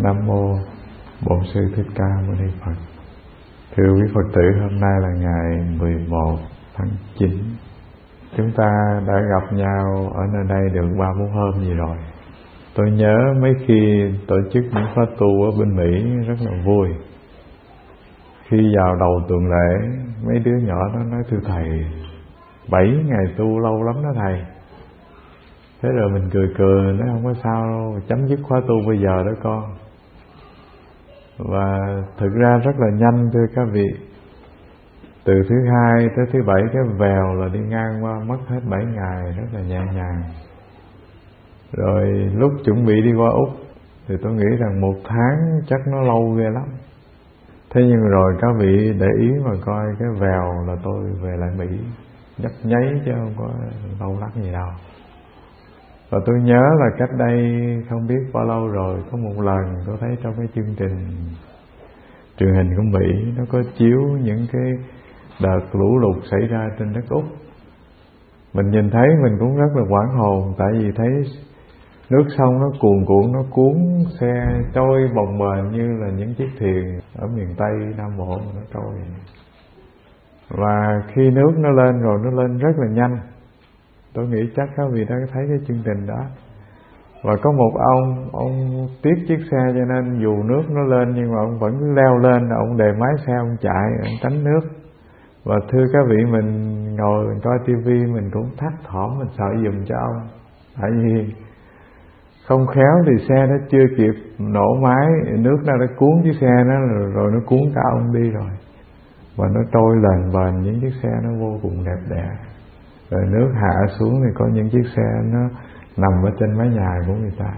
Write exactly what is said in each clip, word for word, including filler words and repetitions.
Nam mô Bổn Sư Thích Ca Mâu Ni Phật. Thưa quý Phật tử, hôm nay là ngày mười một tháng chín. Chúng ta đã gặp nhau ở nơi đây được ba bốn hôm gì rồi. Tôi nhớ mấy khi tổ chức những khóa tu ở bên Mỹ rất là vui. Khi vào đầu tuần lễ, mấy đứa nhỏ nó nói: thưa thầy, bảy ngày tu lâu lắm đó thầy. Thế rồi mình cười cười, nói không có sao đâu, chấm dứt khóa tu bây giờ đó con. Và thực ra rất là nhanh thưa các vị. Từ thứ hai tới thứ bảy cái vèo là đi ngang qua, mất hết bảy ngày rất là nhẹ nhàng. Rồi lúc chuẩn bị đi qua Úc thì tôi nghĩ rằng một tháng chắc nó lâu ghê lắm. Thế nhưng rồi các vị để ý mà coi cái vèo là tôi về lại Mỹ nhấp nháy chứ không có lâu lắm gì đâu. Và tôi nhớ là cách đây không biết bao lâu rồi, có một lần tôi thấy trong cái chương trình truyền hình của Mỹ nó có chiếu những cái đợt lũ lụt xảy ra trên đất Úc. Mình nhìn thấy mình cũng rất là hoảng hồn, tại vì thấy nước sông nó cuồn cuộn, nó cuốn xe trôi bồng bềnh như là những chiếc thuyền ở miền Tây Nam Bộ nó trôi. Và khi nước nó lên rồi, nó lên rất là nhanh. Tôi nghĩ chắc các vị đã thấy cái chương trình đó. Và có một ông, ông tiếc chiếc xe cho nên dù nước nó lên nhưng mà ông vẫn cứ leo lên, ông đề máy xe, ông chạy, ông tránh nước. Và thưa các vị, mình ngồi mình coi tivi mình cũng thắt thỏm, mình sợ giùm cho ông. Tại vì không khéo thì xe nó chưa kịp nổ máy, nước nó đã cuốn chiếc xe nó rồi, rồi nó cuốn cả ông đi rồi. Và nó trôi lềnh bềnh, những chiếc xe nó vô cùng đẹp đẽ. Rồi nước hạ xuống thì có những chiếc xe nó nằm ở trên mái nhà của người ta.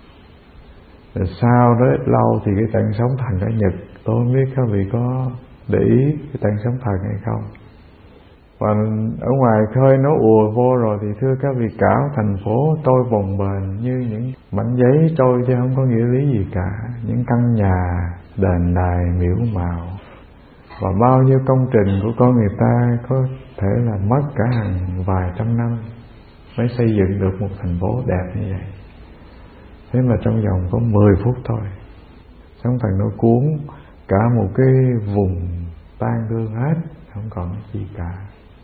Rồi sau đó ít lâu thì cái trận sóng thần ở Nhật, tôi không biết các vị có để ý cái trận sóng thần hay không. Và ở ngoài khơi nó ùa vô rồi thì thưa các vị, cả thành phố trôi bồng bềnh như những mảnh giấy trôi chứ không có nghĩa lý gì cả. Những căn nhà, đền đài, miễu mạo và bao nhiêu công trình của con người ta có thể là mất cả hàng vài trăm năm mới xây dựng được một thành phố đẹp như vậy. Thế mà trong vòng có mười phút thôi, sóng thần nó cuốn cả một cái vùng tan thương hết, không còn gì cả.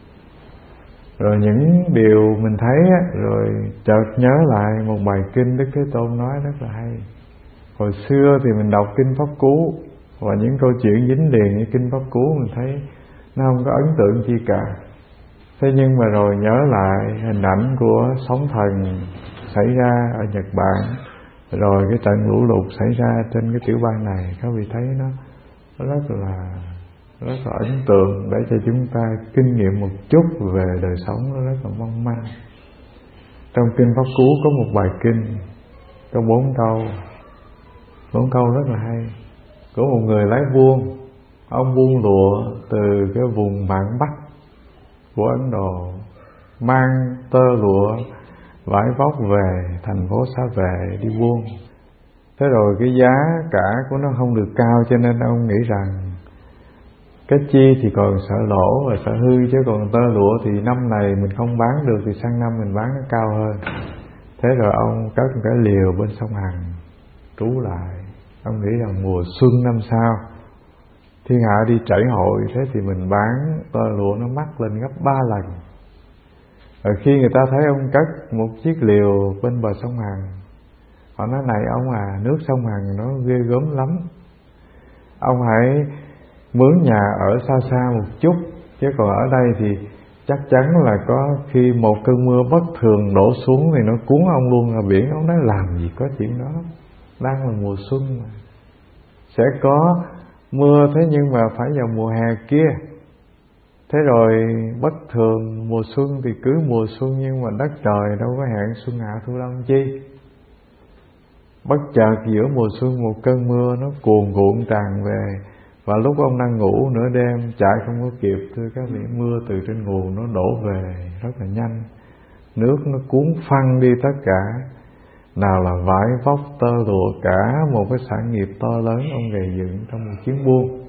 Rồi những điều mình thấy á, rồi chợt nhớ lại một bài kinh Đức Thế Tôn nói rất là hay. Hồi xưa thì mình đọc kinh Pháp Cú và những câu chuyện dính liền như kinh Pháp Cú, mình thấy nó không có ấn tượng chi cả. Thế nhưng mà rồi nhớ lại hình ảnh của sóng thần xảy ra ở Nhật Bản, rồi cái trận lũ lụt xảy ra trên cái tiểu bang này, các vị thấy nó rất là rất là ấn tượng để cho chúng ta kinh nghiệm một chút về đời sống nó rất là mong manh. Trong kinh Pháp Cú có một bài kinh có bốn câu, bốn câu rất là hay, của một người lái buôn. Ông buôn lụa từ cái vùng mạn Bắc của Ấn Độ, mang tơ lụa vải vóc về thành phố Xá Vệ đi buôn. Thế rồi cái giá cả của nó không được cao, cho nên ông nghĩ rằng cái chi thì còn sợ lỗ và sợ hư, chứ còn tơ lụa thì năm này mình không bán được thì sang năm mình bán nó cao hơn. Thế rồi ông cất một cái liều bên sông Hằng trú lại. Ông nghĩ rằng mùa xuân năm sau thiên hạ đi trảy hội, thế thì mình bán tơ lụa nó mắc lên gấp ba lần. Rồi khi người ta thấy ông cất một chiếc liều bên bờ sông Hằng, họ nói: này ông à, nước sông Hằng nó ghê gớm lắm, ông hãy mướn nhà ở xa xa một chút, chứ còn ở đây thì chắc chắn là có khi một cơn mưa bất thường đổ xuống thì nó cuốn ông luôn ra biển. Ông nói làm gì có chuyện đó, đang là mùa xuân mà. Sẽ có mưa, thế nhưng mà phải vào mùa hè kia. Thế rồi bất thường mùa xuân thì cứ mùa xuân, nhưng mà đất trời đâu có hẹn xuân hạ thu đông chi. Bất chợt giữa mùa xuân một cơn mưa nó cuồn cuộn tràn về, và lúc ông đang ngủ nửa đêm chạy không có kịp, thưa các vị, mưa từ trên nguồn nó đổ về rất là nhanh, nước nó cuốn phăng đi tất cả. Nào là vải vóc, tơ lụa, cả một cái sản nghiệp to lớn ông gầy dựng trong một chuyến buôn,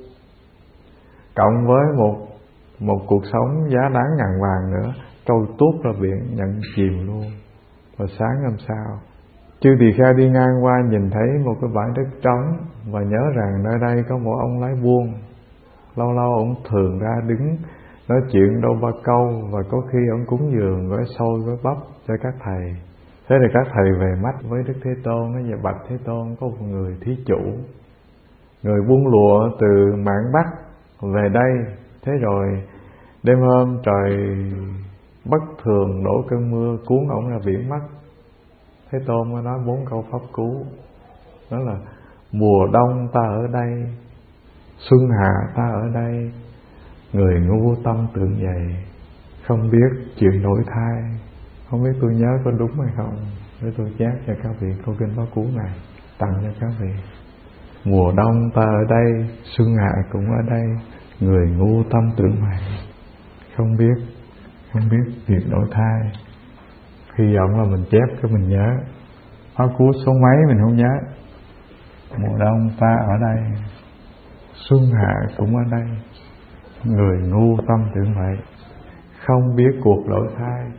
cộng với một một cuộc sống giá đáng ngàn vàng nữa, trôi tuốt ra biển nhận chìm luôn. Và sáng hôm sau Chư tỳ kheo đi ngang qua nhìn thấy một cái bãi đất trống và nhớ rằng nơi đây có một ông lái buôn. Lâu lâu ông thường ra đứng nói chuyện đôi ba câu, và có khi ông cúng dường gói xôi gói bắp cho các thầy. Thế thì các thầy về mắt với Đức Thế Tôn, nói về bạch Thế Tôn, có một người thí chủ, người buôn lụa từ mạn Bắc về đây. Thế rồi đêm hôm trời bất thường đổ cơn mưa cuốn ổng ra biển mất. Thế Tôn mới nói bốn câu pháp cú, đó là mùa đông ta ở đây, xuân hạ ta ở đây, người ngu tâm tưởng vậy, không biết chuyện đổi thai. Không biết tôi nhớ có đúng hay không, để tôi chép cho các vị câu kinh pháp cú này tặng cho các vị. Mùa đông ta ở đây, xuân hạ cũng ở đây, người ngu tâm tưởng vậy, không biết không biết việc đổi thai. Hy vọng là mình chép cái mình nhớ. Pháp cú số mấy mình không nhớ. Mùa đông ta ở đây, xuân hạ cũng ở đây, người ngu tâm tưởng vậy, không biết cuộc đổi thai.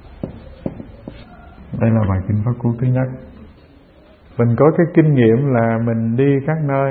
Đây là bài kinh pháp cú thứ nhất. Mình có cái kinh nghiệm là mình đi các nơi,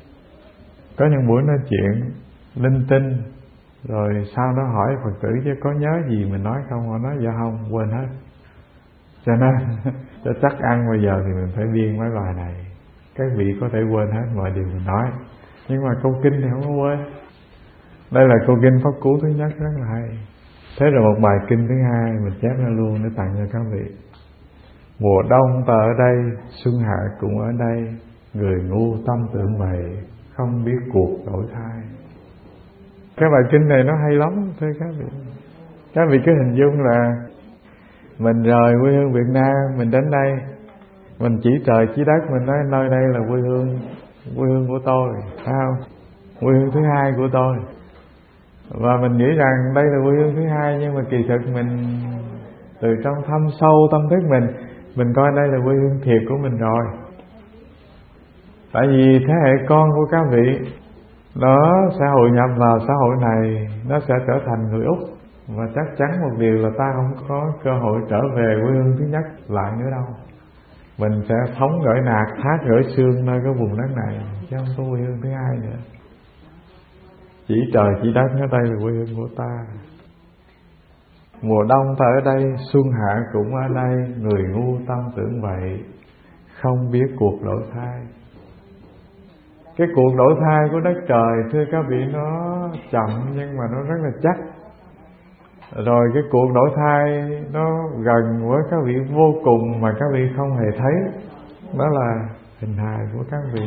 có những buổi nói chuyện linh tinh, rồi sau đó hỏi Phật tử chứ có nhớ gì mình nói không, họ nói dạ không, quên hết. Cho nên cho chắc ăn bây giờ thì mình phải biên mấy bài này. Các vị có thể quên hết mọi điều mình nói, nhưng mà câu kinh thì không có quên. Đây là câu kinh pháp cú thứ nhất rất là hay. Thế rồi một bài kinh thứ hai mình chép ra luôn để tặng cho các vị. Mùa đông ta ở đây, xuân hạ cũng ở đây, người ngu tâm tưởng vậy, không biết cuộc đổi thai. Cái bài kinh này nó hay lắm thưa các vị. Các vị cứ hình dung là mình rời quê hương Việt Nam, mình đến đây, mình chỉ trời chỉ đất, mình nói nơi đây là quê hương quê hương của tôi, phải không? Quê hương thứ hai của tôi. Và mình nghĩ rằng đây là quê hương thứ hai, nhưng mà kỳ thực mình từ trong thâm sâu tâm thức mình, mình coi đây là quê hương thiệt của mình rồi. Tại vì thế hệ con của các vị nó sẽ hội nhập vào xã hội này, nó sẽ trở thành người Úc, và chắc chắn một điều là ta không có cơ hội trở về quê hương thứ nhất lại nữa đâu. Mình sẽ thống gửi nạt, thác gửi xương nơi cái vùng đất này, chứ không có quê hương thứ hai nữa. Chỉ trời chỉ đất, ở đây là quê hương của ta. Mùa đông ta ở đây, xuân hạ cũng ở đây, người ngu tâm tưởng vậy, không biết cuộc đổi thai. Cái cuộc đổi thai của đất trời thưa các vị, nó chậm nhưng mà nó rất là chắc. Rồi cái cuộc đổi thai nó gần với các vị vô cùng mà các vị không hề thấy, đó là hình hài của các vị.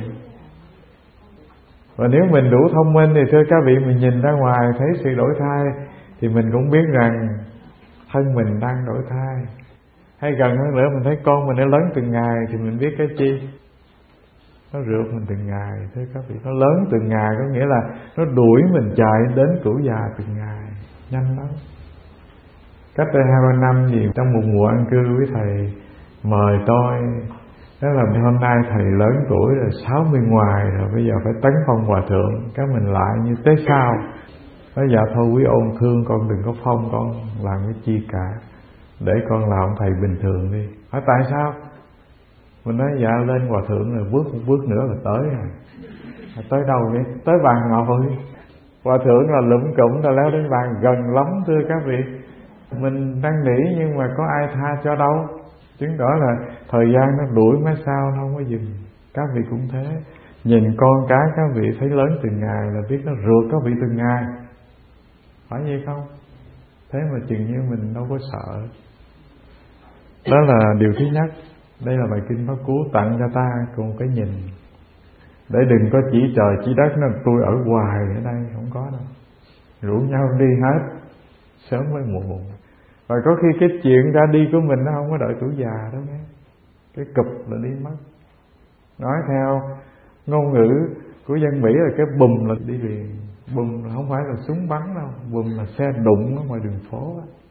Và nếu mình đủ thông minh thì thưa các vị, mình nhìn ra ngoài thấy sự đổi thai thì mình cũng biết rằng thân mình đang đổi thai. Hay gần hơn nữa, mình thấy con mình nó lớn từng ngày thì mình biết cái chi? Nó rượt mình từng ngày thưa các vị. Nó lớn từng ngày có nghĩa là nó đuổi mình chạy đến tuổi già từng ngày, nhanh lắm. Cách đây hai ba năm gì, trong một mùa ăn cư với thầy mời tôi, đó là hôm nay thầy lớn tuổi rồi, sáu mươi ngoài rồi, bây giờ phải tấn phong hòa thượng. Các mình lại như tế sao. Nói dạ thôi quý ôn thương con, đừng có phong con làm cái chi cả, để con làm thầy bình thường đi. Hỏi tại sao? Mình nói dạ lên hòa thượng rồi, bước một bước nữa là tới rồi. À, tới đâu vậy? Tới bàn ngồi. Hòa thượng là lụm cụm rồi leo đến bàn, gần lắm thưa các vị. Mình đang nghĩ nhưng mà có ai tha cho đâu. Chứng tỏ là thời gian nó đuổi mấy sao nó không có dừng. Các vị cũng thế. Nhìn con cái các vị thấy lớn từng ngày là biết nó rượt các vị từng ngày. Phải vậy không? Thế mà chừng như mình đâu có sợ. Đó là điều thứ nhất. Đây là bài kinh pháp cú tặng cho ta cùng cái nhìn, để đừng có chỉ trời chỉ đất nó tôi ở hoài ở đây, không có đâu. Rủ nhau đi hết, sớm mới muộn. Và có khi cái chuyện ra đi của mình nó không có đợi tuổi già đâu nghe. Cái cụp là đi mất. Nói theo ngôn ngữ của dân Mỹ là cái bùm là đi liền. Bùm là không phải là súng bắn đâu, bùm là xe đụng ở ngoài đường phố.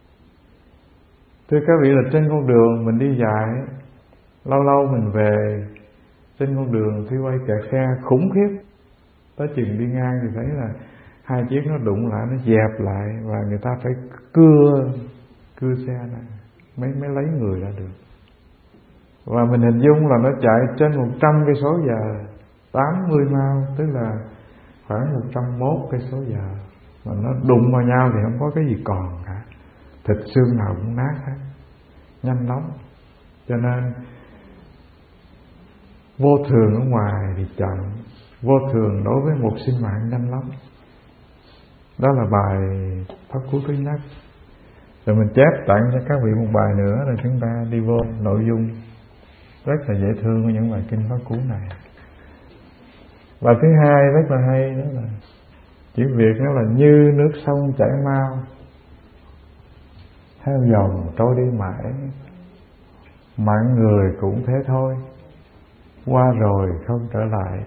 Thưa các vị, là trên con đường mình đi dài, lâu lâu mình về, trên con đường khi quay kẹt xe khủng khiếp. Tới chừng đi ngang thì thấy là hai chiếc nó đụng lại, nó dẹp lại, và người ta phải cưa cưa xe này mới mới lấy người ra được. Và mình hình dung là nó chạy trên một trăm cây số giờ, tám mươi mile, tức là khoảng một trăm mốt cây số giờ. Mà nó đụng vào nhau thì không có cái gì còn cả, thịt xương nào cũng nát hết, nhanh lắm. Cho nên vô thường ở ngoài thì chậm, vô thường đối với một sinh mạng nhanh lắm. Đó là bài pháp cú thứ nhất. Rồi mình chép tặng cho các vị một bài nữa, rồi chúng ta đi vô nội dung rất là dễ thương của những bài kinh pháp cú này. Bài thứ hai rất là hay, đó là chữ Việt nó là như nước sông chảy mau, theo dòng trôi đi mãi, mạng người cũng thế thôi, qua rồi không trở lại.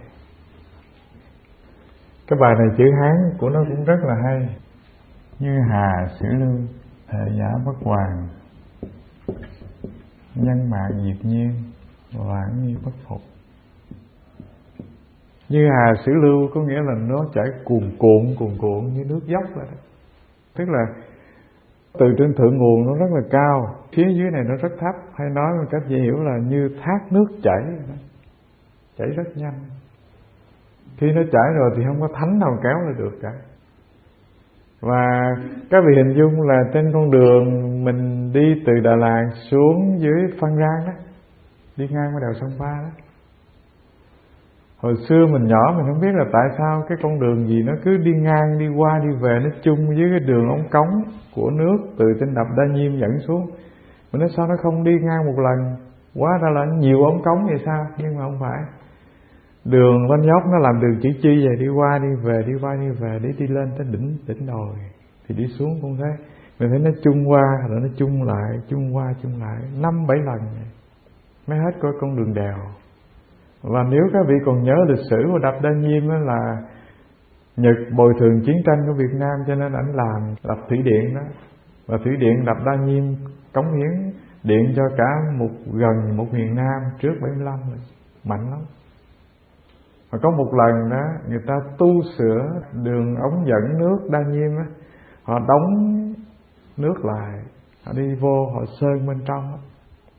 Cái bài này chữ Hán của nó cũng rất là hay. Như hà sử lưu, hệ giả bất hoàn, nhân mạng diệt nhiên, vãng như bất phục. Như hà sử lưu có nghĩa là nó chảy cuồn cuộn cuồn cuộn như nước dốc vậy đó. Tức là từ trên thượng nguồn nó rất là cao, phía dưới này nó rất thấp, hay nói một cách dễ hiểu là như thác nước chảy, chảy rất nhanh. Khi nó chảy rồi thì không có thánh nào kéo lại được cả. Và các vị hình dung là trên con đường mình đi từ Đà Lạt xuống dưới Phan Rang đó, đi ngang qua đèo Sông Ba đó. Hồi xưa mình nhỏ mình không biết là tại sao cái con đường gì nó cứ đi ngang, đi qua, đi về, nó chung với cái đường ống cống của nước từ trên đập Đa Nhiêm dẫn xuống. Mình nói sao nó không đi ngang một lần, hóa ra là nhiều ống cống vậy sao? Nhưng mà không phải. Đường lên dốc nó làm đường chữ chi vậy, đi qua đi về, đi qua đi về, để đi lên tới đỉnh đỉnh đồi thì đi xuống cũng thế. Mình thấy nó chung qua rồi nó chung lại, chung qua chung lại năm bảy lần mới hết coi con đường đèo. Và nếu các vị còn nhớ lịch sử của đập Đa Nhiêm đó, là Nhật bồi thường chiến tranh của Việt Nam, cho nên ảnh làm đập thủy điện đó. Và thủy điện đập Đa Nhiêm cống hiến điện cho cả một gần một miền Nam trước bảy mươi lăm rồi, mạnh lắm. Và có một lần đó người ta tu sửa đường ống dẫn nước Đa Nhiêm á, họ đóng nước lại, họ đi vô họ sơn bên trong á.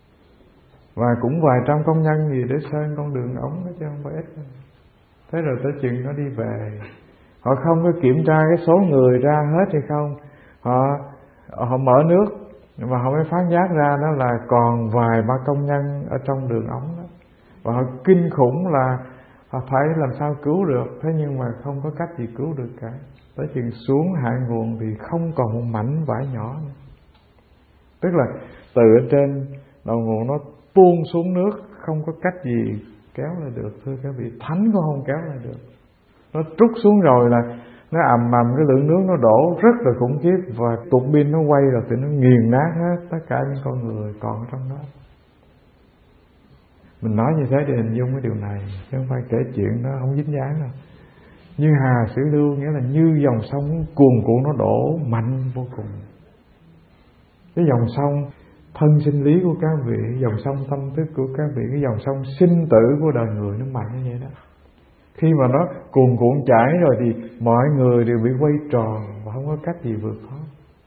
Và cũng vài trăm công nhân gì để sơn con đường ống đó chứ không phải ít. Thế rồi tới chừng nó đi về, họ không có kiểm tra cái số người ra hết hay không, họ họ mở nước và họ mới phán giác ra đó là còn vài ba công nhân ở trong đường ống đó. Và họ kinh khủng là họ phải làm sao cứu được, thế nhưng mà không có cách gì cứu được cả. Tới chừng xuống hạ nguồn thì không còn một mảnh vải nhỏ nữa. Tức là từ ở trên đầu nguồn nó tuôn xuống nước, không có cách gì kéo lại được. Thưa các vị, thánh cũng không kéo lại được. Nó trút xuống rồi là nó ầm ầm, cái lượng nước nó đổ rất là khủng khiếp, và tuột pin nó quay rồi thì nó nghiền nát hết tất cả những con người còn ở trong đó. Mình nói như thế để hình dung cái điều này, chứ không phải kể chuyện đó không dính dáng đâu. Như hà sử lưu nghĩa là như dòng sông cuồn cuộn, nó đổ mạnh vô cùng. Cái dòng sông thân sinh lý của các vị, dòng sông tâm thức của các vị, cái dòng sông sinh tử của đời người nó mạnh như vậy đó. Khi mà nó cuồn cuộn chảy rồi thì mọi người đều bị quay tròn và không có cách gì vượt thoát.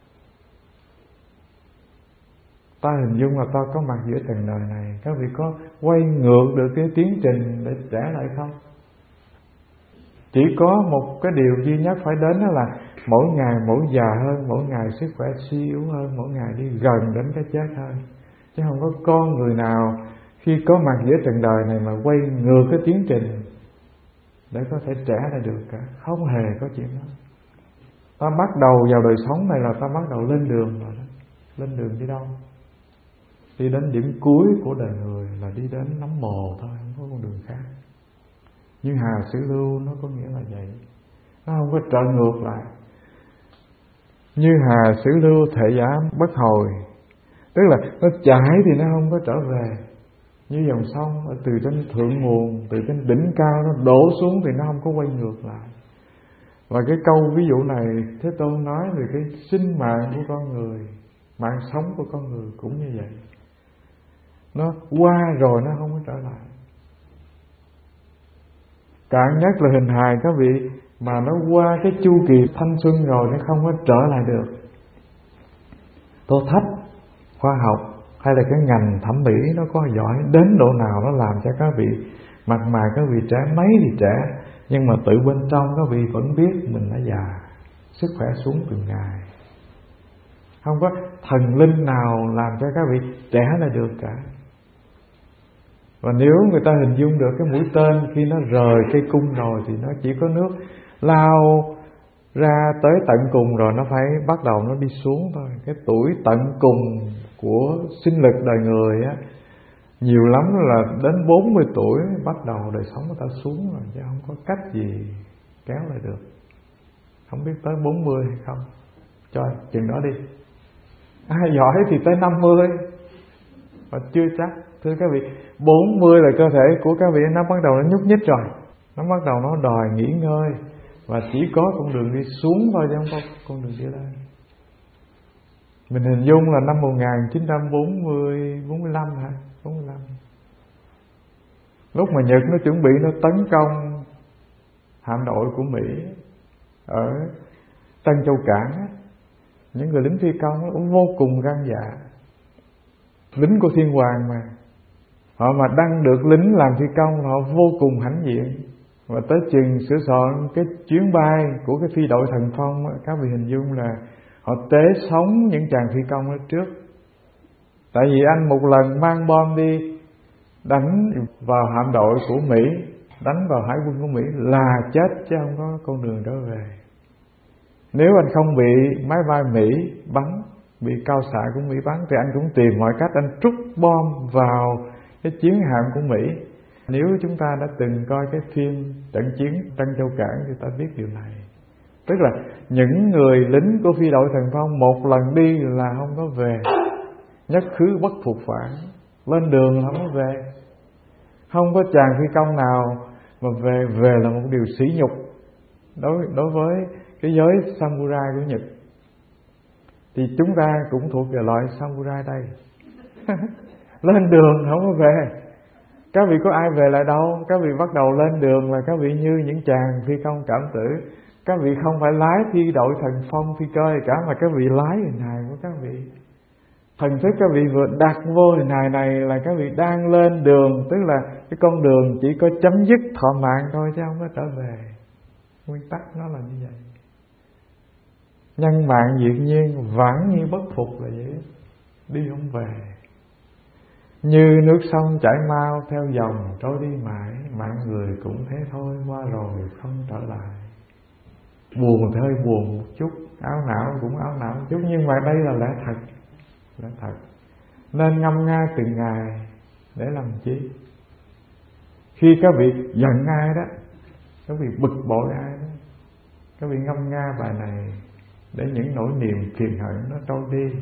Ta hình dung là ta có mặt giữa trần đời này, các vị có quay ngược được cái tiến trình để trả lại không? Chỉ có một cái điều duy nhất phải đến, đó là mỗi ngày mỗi già hơn, mỗi ngày sức khỏe suy yếu hơn, mỗi ngày đi gần đến cái chết hơn. Chứ không có con người nào khi có mặt giữa trần đời này mà quay ngược cái tiến trình để có thể trả lại được cả. Không hề có chuyện đó. Ta bắt đầu vào đời sống này là ta bắt đầu lên đường rồi đó. Lên đường đi đâu? Đi đến điểm cuối của đời người là đi đến nấm mồ thôi, không có con đường khác. Nhưng hà sử lưu nó có nghĩa là vậy, nó không có trở ngược lại. Như hà sử lưu thể giả bất hồi, tức là nó chảy thì nó không có trở về. Như dòng sông ở từ trên thượng nguồn, từ trên đỉnh cao nó đổ xuống thì nó không có quay ngược lại. Và cái câu ví dụ này Thế Tôn nói về cái sinh mạng của con người, mạng sống của con người cũng như vậy. Nó qua rồi nó không có trở lại. Cạn nhất là hình hài các vị, mà nó qua cái chu kỳ thanh xuân rồi nó không có trở lại được. Tô Thách khoa học hay là cái ngành thẩm mỹ nó có giỏi đến độ nào, nó làm cho các vị mặt mày các vị trẻ mấy thì trẻ, nhưng mà tự bên trong các vị vẫn biết mình đã già, sức khỏe xuống từng ngày. Không có thần linh nào làm cho các vị trẻ là được cả. Và nếu người ta hình dung được cái mũi tên khi nó rời cây cung rồi thì nó chỉ có nước lao ra tới tận cùng rồi nó phải bắt đầu nó đi xuống thôi. Cái tuổi tận cùng của sinh lực đời người á, nhiều lắm là đến bốn mươi tuổi bắt đầu đời sống người ta xuống rồi, chứ không có cách gì kéo lại được. Không biết tới bốn mươi hay không, cho chừng đó đi. Ai giỏi thì tới năm mươi, và chưa chắc. Thưa các vị, bốn mươi là cơ thể của các vị nó bắt đầu nó nhúc nhích rồi, nó bắt đầu nó đòi nghỉ ngơi, và chỉ có con đường đi xuống thôi chứ không có con đường đi lên. Mình hình dung là năm một nghìn chín trăm bốn mươi, bốn mươi lăm hả? bốn mươi lăm. Lúc mà Nhật nó chuẩn bị nó tấn công hạm đội của Mỹ ở Tân Châu Cảng á, những người lính phi công nó cũng vô cùng gan dạ. Lính của Thiên Hoàng mà, họ mà đăng được lính làm phi công họ vô cùng hãnh diện. Và tới chừng sửa soạn cái chuyến bay của cái phi đội Thần Phong, các vị hình dung là họ tế sống những chàng phi công ở trước. Tại vì anh một lần mang bom đi đánh vào hạm đội của Mỹ, đánh vào hải quân của Mỹ là chết chứ không có con đường trở về. Nếu anh không bị máy bay Mỹ bắn, bị cao xạ của Mỹ bắn, thì anh cũng tìm mọi cách anh trút bom vào cái chiến hạm của Mỹ. Nếu chúng ta đã từng coi cái phim trận chiến Tân Châu Cảng thì ta biết điều này. Tức là những người lính của phi đội Thần Phong một lần đi là không có về, nhất khứ bất phục phản, lên đường là không có về. Không có chàng phi công nào mà về về là một điều sỉ nhục đối đối với cái giới samurai của Nhật. Thì chúng ta cũng thuộc về loại samurai đây. Lên đường không có về. Các vị có ai về lại đâu. Các vị bắt đầu lên đường là các vị như những chàng phi công cảm tử. Các vị không phải lái phi đội Thần Phong phi cơ cả, mà các vị lái hình hài của các vị. Thần thức các vị vừa đặt vô hình hài này là các vị đang lên đường. Tức là cái con đường chỉ có chấm dứt thọ mạng thôi chứ không có trở về. Nguyên tắc nó là như vậy. Nhân mạng diệt nhiên, vãng như bất phục là vậy. Đi không về. Như nước sông chảy mau theo dòng trôi đi mãi, mạng người cũng thế thôi, qua rồi không trở lại. Buồn thì hơi buồn một chút, áo não cũng áo não một chút, nhưng mà đây là lẽ thật. Lẽ thật. Nên ngâm nga từng ngày để làm chi? Khi các vị giận ai đó, các vị bực bội ai đó, các vị ngâm nga bài này để những nỗi niềm phiền hận nó trôi đi.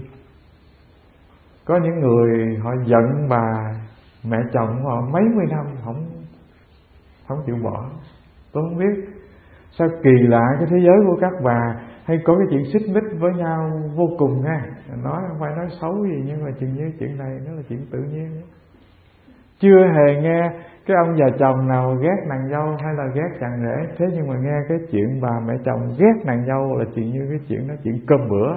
Có những người họ giận bà mẹ chồng họ mấy mươi năm không không chịu bỏ. Tôi không biết sao kỳ lạ cái thế giới của các bà hay có cái chuyện xích mích với nhau vô cùng ha. Nói không phải nói xấu gì, nhưng mà chừng như chuyện này nó là chuyện tự nhiên. Chưa hề nghe cái ông già chồng nào ghét nàng dâu hay là ghét chàng rể. Thế nhưng mà nghe cái chuyện bà mẹ chồng ghét nàng dâu là chuyện như cái chuyện đó, chuyện cơm bữa.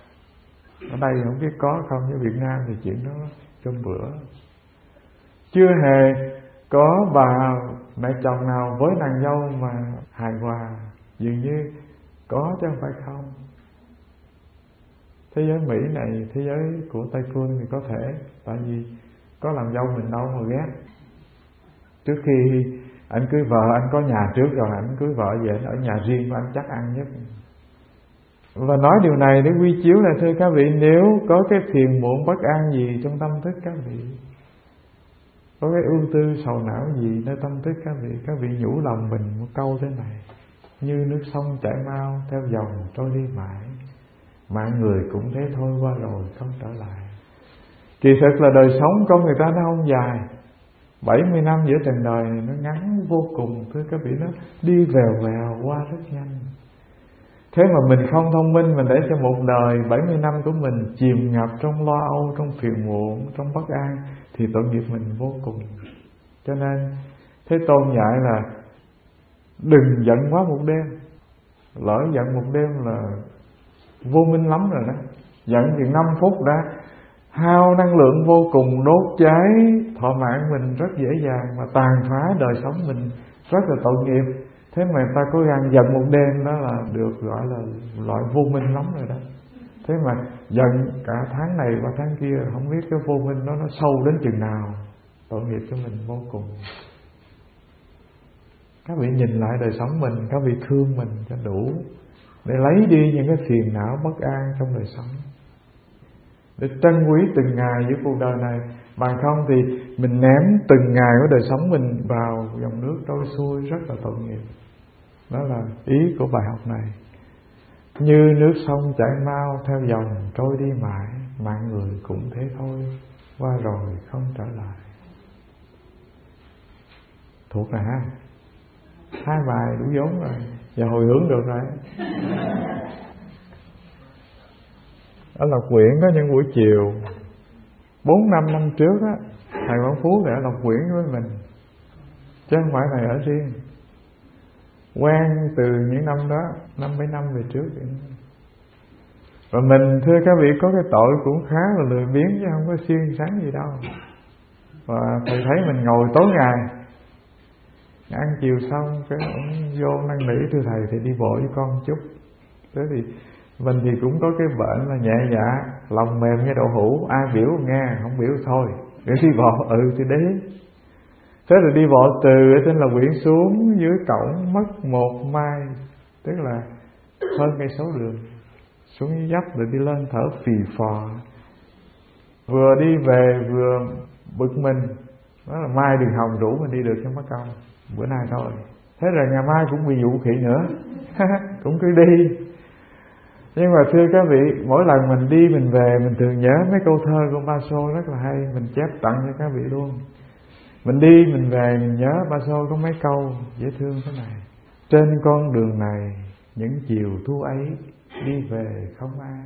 Ở đây không biết có không, với Việt Nam thì chuyện đó cơm bữa. Chưa hề có bà mẹ chồng nào với nàng dâu mà hài hòa. Dường như có chứ không phải không. Thế giới Mỹ này, thế giới của Tây Phương thì có thể. Tại vì có làm dâu mình đâu mà ghét. Trước khi anh cưới vợ, anh có nhà trước rồi, anh cưới vợ về anh ở nhà riêng của anh chắc ăn nhất. Và nói điều này để quy chiếu là thưa các vị, nếu có cái phiền muộn bất an gì trong tâm thức các vị, có cái ưu tư sầu não gì nơi tâm thức các vị, các vị nhủ lòng mình một câu thế này: như nước sông chảy mau theo dòng trôi đi mãi, mạng người cũng thế thôi, qua rồi không trở lại. Kỳ thực là đời sống con người ta nó không dài. Bảy mươi năm giữa trần đời này nó ngắn vô cùng. Thưa các vị, nó đi vèo vèo qua rất nhanh. Thế mà mình không thông minh, mình để cho một đời bảy mươi năm của mình chìm ngập trong lo âu, trong phiền muộn, trong bất an, thì tội nghiệp mình vô cùng. Cho nên Thế Tôn dạy là đừng giận quá một đêm. Lỡ giận một đêm là vô minh lắm rồi đó. Giận chừng năm phút đã hao năng lượng vô cùng, đốt cháy thọ mạng mình rất dễ dàng, mà tàn phá đời sống mình rất là tội nghiệp. Thế mà ta cố gắng giận một đêm đó là được gọi là loại vô minh lắm rồi đó. Thế mà giận cả tháng này và tháng kia, không biết cái vô minh đó nó sâu đến chừng nào, tội nghiệp cho mình vô cùng. Các vị nhìn lại đời sống mình, các vị thương mình cho đủ, để lấy đi những cái phiền não bất an trong đời sống, để trân quý từng ngày giữa cuộc đời này. Bằng không thì mình ném từng ngày của đời sống mình vào dòng nước trôi xuôi, rất là tội nghiệp. Đó là ý của bài học này. Như nước sông chảy mau theo dòng trôi đi mãi, mạng người cũng thế thôi, qua rồi không trở lại. Thuộc rồi ha. Hai bài đủ vốn rồi, giờ hồi hướng được rồi. Ở Lộc Quyển có những buổi chiều bốn năm năm trước á, thầy Quảng Phú đã ở Lộc Quyển với mình, chứ không phải thầy ở riêng. Quen từ những năm đó, năm mấy năm về trước. Và mình thưa các vị có cái tội cũng khá là lười biếng, chứ không có siêng sáng gì đâu. Và thầy thấy mình ngồi tối ngày, ăn chiều xong cái ông vô năn nỉ, thưa thầy thì đi bộ với con chút. Thế thì mình thì cũng có cái bệnh là nhẹ dạ, lòng mềm như đậu hũ, ai biểu nghe, không biểu thôi. Để đi bộ, ừ thì đấy. Thế rồi đi bộ từ ở trên Lộc Quyển xuống dưới cổng mất một mai, tức là hơn cây số đường, xuống dưới dốc rồi đi lên thở phì phò. Vừa đi về vừa bực mình, đó là mai Đường Hồng rủ mình đi được cho mất công bữa nay thôi. Thế rồi ngày mai cũng bị dụ khỉ nữa cũng cứ đi. Nhưng mà thưa các vị, mỗi lần mình đi mình về, mình thường nhớ mấy câu thơ của Ba Xô rất là hay, mình chép tặng cho các vị luôn. Mình đi mình về mình nhớ Ba Xô có mấy câu dễ thương thế này: trên con đường này những chiều thu ấy, đi về không ai.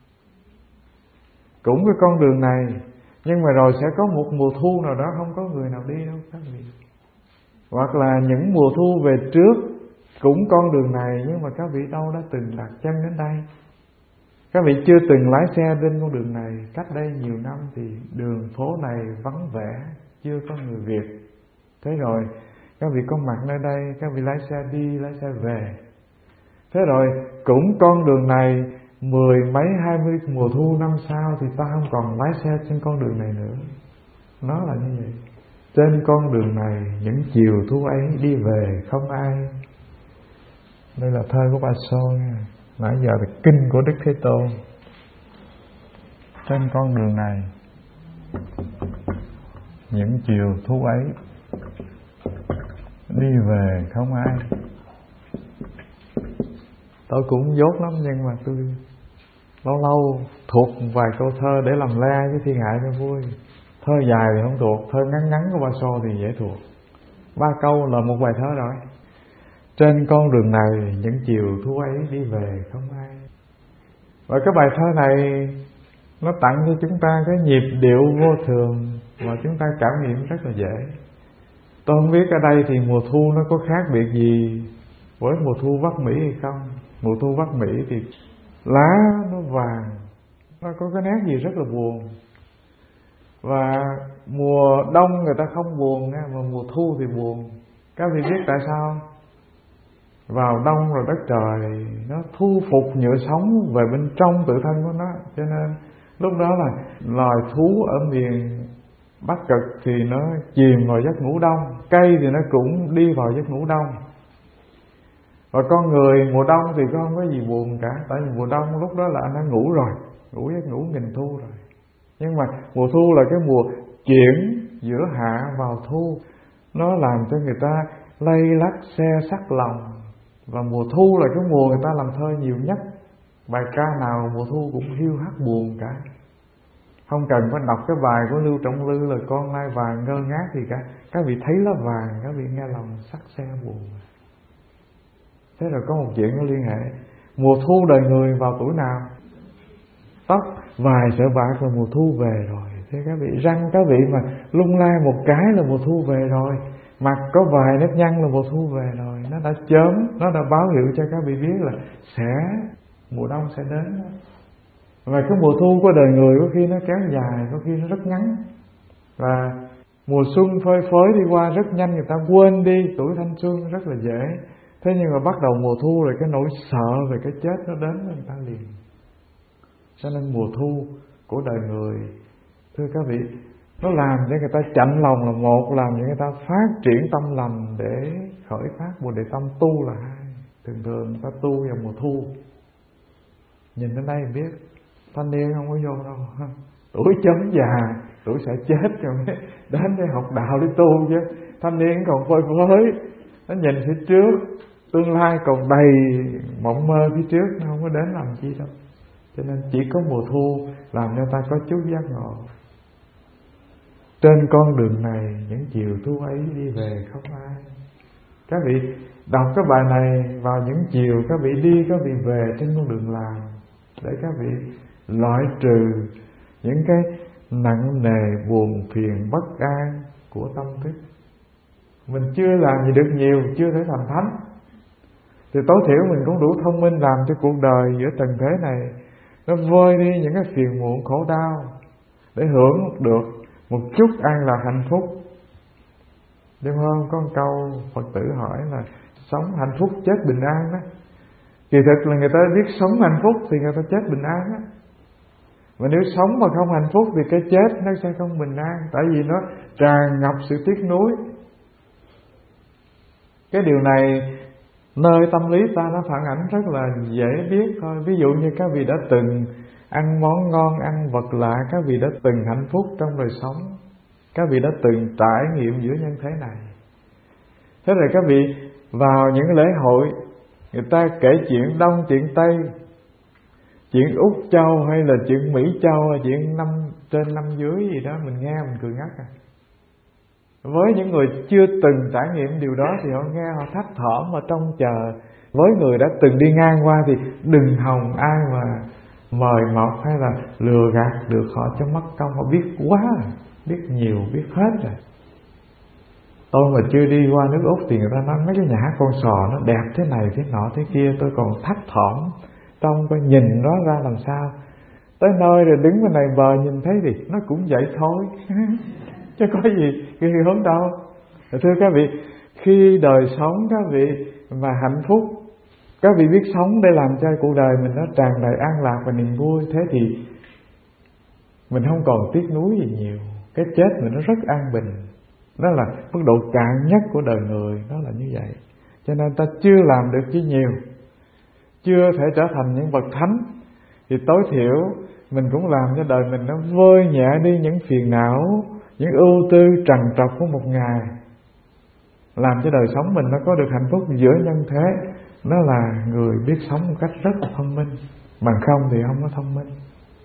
Cũng cái con đường này, nhưng mà rồi sẽ có một mùa thu nào đó không có người nào đi đâu các vị. Hoặc là những mùa thu về trước cũng con đường này, nhưng mà các vị đâu đã từng đặt chân đến đây. Các vị chưa từng lái xe trên con đường này. Cách đây nhiều năm thì đường phố này vắng vẻ, chưa có người Việt. Thế rồi các vị có mặt nơi đây, các vị lái xe đi, lái xe về. Thế rồi cũng con đường này, mười mấy hai mươi mùa thu năm sau thì ta không còn lái xe trên con đường này nữa. Nó là như vậy. Trên con đường này những chiều thu ấy, đi về không ai. Đây là thơ của Ba Xô nha. Nãy giờ là kinh của Đức Thế Tôn. Trên con đường này những chiều thu ấy, đi về không ai. Tôi cũng dốt lắm, nhưng mà tôi lâu lâu thuộc vài câu thơ để làm le với thiên hạ cho vui. Thơ dài thì không thuộc, thơ ngắn ngắn của Ba Xô thì dễ thuộc. Ba câu là một bài thơ rồi. Trên con đường này những chiều thu ấy, đi về không ai. Và cái bài thơ này nó tặng cho chúng ta cái nhịp điệu vô thường mà chúng ta cảm nghiệm rất là dễ. Tôi không biết ở đây thì mùa thu nó có khác biệt gì với mùa thu Bắc Mỹ hay không. Mùa thu Bắc Mỹ thì lá nó vàng, nó có cái nét gì rất là buồn. Và mùa đông người ta không buồn nha, mà mùa thu thì buồn. Các vị biết tại sao? Vào đông rồi đất trời nó thu phục nhựa sống về bên trong tự thân của nó, cho nên lúc đó là loài thú ở miền Bắc Cực thì nó chìm vào giấc ngủ đông, cây thì nó cũng đi vào giấc ngủ đông. Và con người mùa đông thì không có gì buồn cả, tại vì mùa đông lúc đó là anh đã ngủ rồi, ngủ giấc ngủ nghìn thu rồi. Nhưng mà mùa thu là cái mùa chuyển giữa hạ vào thu, nó làm cho người ta lay lắc xe sắc lòng. Và mùa thu là cái mùa người ta làm thơ nhiều nhất. Bài ca nào mùa thu cũng hiu hắt buồn cả. Không cần phải đọc cái bài của Lưu Trọng Lư là con lai vàng ngơ ngác gì cả. Các vị thấy lá vàng, các vị nghe lòng sắc xe buồn. Thế rồi có một chuyện nó liên hệ. Mùa thu đời người vào tuổi nào? Tóc vài sợi bạc là mùa thu về rồi. Thế các vị răng các vị mà lung lay một cái là mùa thu về rồi. Mặt có vài nếp nhăn là mùa thu về rồi. Nó đã chớm, nó đã báo hiệu cho các vị biết là sẽ mùa đông sẽ đến. Và cái mùa thu của đời người có khi nó kéo dài, có khi nó rất ngắn. Và mùa xuân phơi phới đi qua rất nhanh, người ta quên đi tuổi thanh xuân rất là dễ. Thế nhưng mà bắt đầu mùa thu rồi cái nỗi sợ về cái chết nó đến với người ta liền. Cho nên mùa thu của đời người, thưa các vị, nó làm cho người ta chạnh lòng là một, làm cho người ta phát triển tâm lành để khởi phát Bồ Đề Tâm tu là hai. Thường thường người ta tu vào mùa thu. Nhìn đến đây biết thanh niên không có vô đâu, tuổi chấm già, tuổi sẽ chết rồi mới đến đây học đạo để tu chứ. Thanh niên còn phơi phới, nó nhìn phía trước, tương lai còn đầy mộng mơ phía trước, nó không có đến làm chi đâu. Cho nên chỉ có mùa thu làm cho ta có chút giác ngộ. Trên con đường này những chiều thu ấy đi về không ai. Các vị đọc cái bài này vào những chiều các vị đi, các vị về trên con đường làng, để các vị loại trừ những cái nặng nề buồn phiền bất an của tâm thức. Mình chưa làm gì được nhiều, chưa thể thành thánh, thì tối thiểu mình cũng đủ thông minh làm cho cuộc đời giữa trần thế này nó vơi đi những cái phiền muộn khổ đau, để hưởng được một chút an lạc hạnh phúc. Đúng không? Có một câu Phật tử hỏi là sống hạnh phúc chết bình an đó. Kỳ thực là người ta biết sống hạnh phúc thì người ta chết bình an đó. Mà nếu sống mà không hạnh phúc thì cái chết nó sẽ không bình an, tại vì nó tràn ngập sự tiếc nuối. Cái điều này nơi tâm lý ta nó phản ảnh rất là dễ biết thôi. Ví dụ như các vị đã từng ăn món ngon, ăn vật lạ, các vị đã từng hạnh phúc trong đời sống, các vị đã từng trải nghiệm giữa nhân thế này. Thế rồi các vị vào những lễ hội, người ta kể chuyện Đông chuyện Tây, chuyện Úc Châu hay là chuyện Mỹ Châu, hay chuyện năm trên năm dưới gì đó, mình nghe mình cười ngắt à. Với những người chưa từng trải nghiệm điều đó thì họ nghe họ thắt thỏm mà trông chờ. Với người đã từng đi ngang qua thì đừng hòng ai mà mời mọc hay là lừa gạt được họ cho mất công. Họ biết quá, biết nhiều, biết hết rồi. Tôi mà chưa đi qua nước Úc thì người ta nói mấy cái nhà hát con sò nó đẹp thế này thế nọ thế kia, tôi còn thắt thỏm trông coi nhìn nó ra làm sao. Tới nơi rồi đứng bên này bờ nhìn thấy thì nó cũng vậy thôi chứ có gì ghê gớm đâu. Thưa các vị, khi đời sống các vị mà hạnh phúc, các vị biết sống để làm cho cuộc đời mình nó tràn đầy an lạc và niềm vui, thế thì mình không còn tiếc nuối gì nhiều. Cái chết mình nó rất an bình. Đó là mức độ cạn nhất của đời người, đó là như vậy. Cho nên ta chưa làm được chi nhiều, chưa thể trở thành những bậc thánh, thì tối thiểu mình cũng làm cho đời mình nó vơi nhẹ đi những phiền não, những ưu tư trằn trọc của một ngày, làm cho đời sống mình nó có được hạnh phúc giữa nhân thế. Nó là người biết sống một cách rất là thông minh, bằng không thì không có thông minh.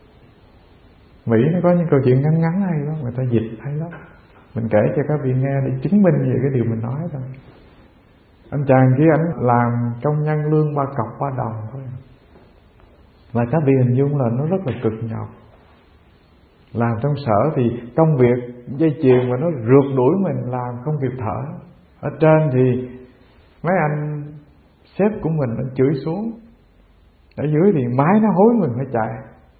Mỹ nó có những câu chuyện ngắn ngắn hay lắm, người ta dịch hay lắm, mình kể cho các vị nghe để chứng minh về cái điều mình nói thôi. Anh chàng kia anh làm công nhân lương ba cọc ba đồng thôi, và các vị hình dung là nó rất là cực nhọc. Làm trong sở thì công việc dây chuyền mà nó rượt đuổi mình làm không kịp thở. Ở trên thì mấy anh sếp của mình nó chửi xuống, ở dưới thì máy nó hối mình phải chạy.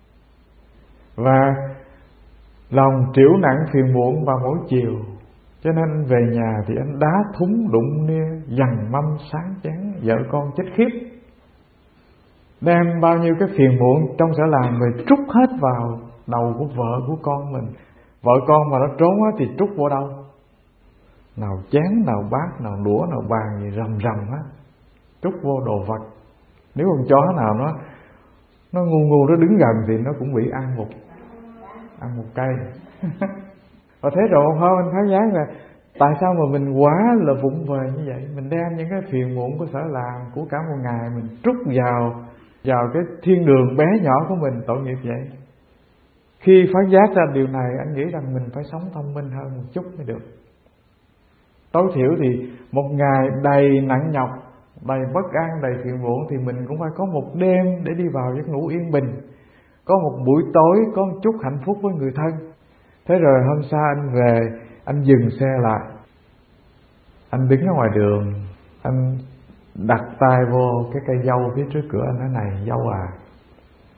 Và lòng triểu nặng phiền muộn vào mỗi chiều, cho nên về nhà thì anh đá thúng đụng nia, dằn mâm sáng chén, vợ con chết khiếp. Đem bao nhiêu cái phiền muộn trong sở làm về trút hết vào đầu của vợ của con mình. Vợ con mà nó trốn á thì trút vô đâu? Nào chén, nào bát, nào đũa, nào bàn gì rầm rầm á, trút vô đồ vật. Nếu con chó nào nó nó ngu ngu nó đứng gần thì nó cũng bị ăn một ăn một cây. Và thế rồi một hôm anh phát giác là tại sao mà mình quá là vụng về như vậy. Mình đem những cái phiền muộn của sở làm, của cả một ngày mình trút vào vào cái thiên đường bé nhỏ của mình, tội nghiệp vậy. Khi phát giác ra điều này, anh nghĩ rằng mình phải sống thông minh hơn một chút mới được. Tối thiểu thì một ngày đầy nặng nhọc, đầy bất an, đầy phiền muộn thì mình cũng phải có một đêm để đi vào giấc ngủ yên bình, có một buổi tối có một chút hạnh phúc với người thân. Thế rồi hôm sau anh về, anh dừng xe lại, anh đứng ở ngoài đường, anh đặt tay vô cái cây dâu phía trước cửa, anh nói: này dâu à,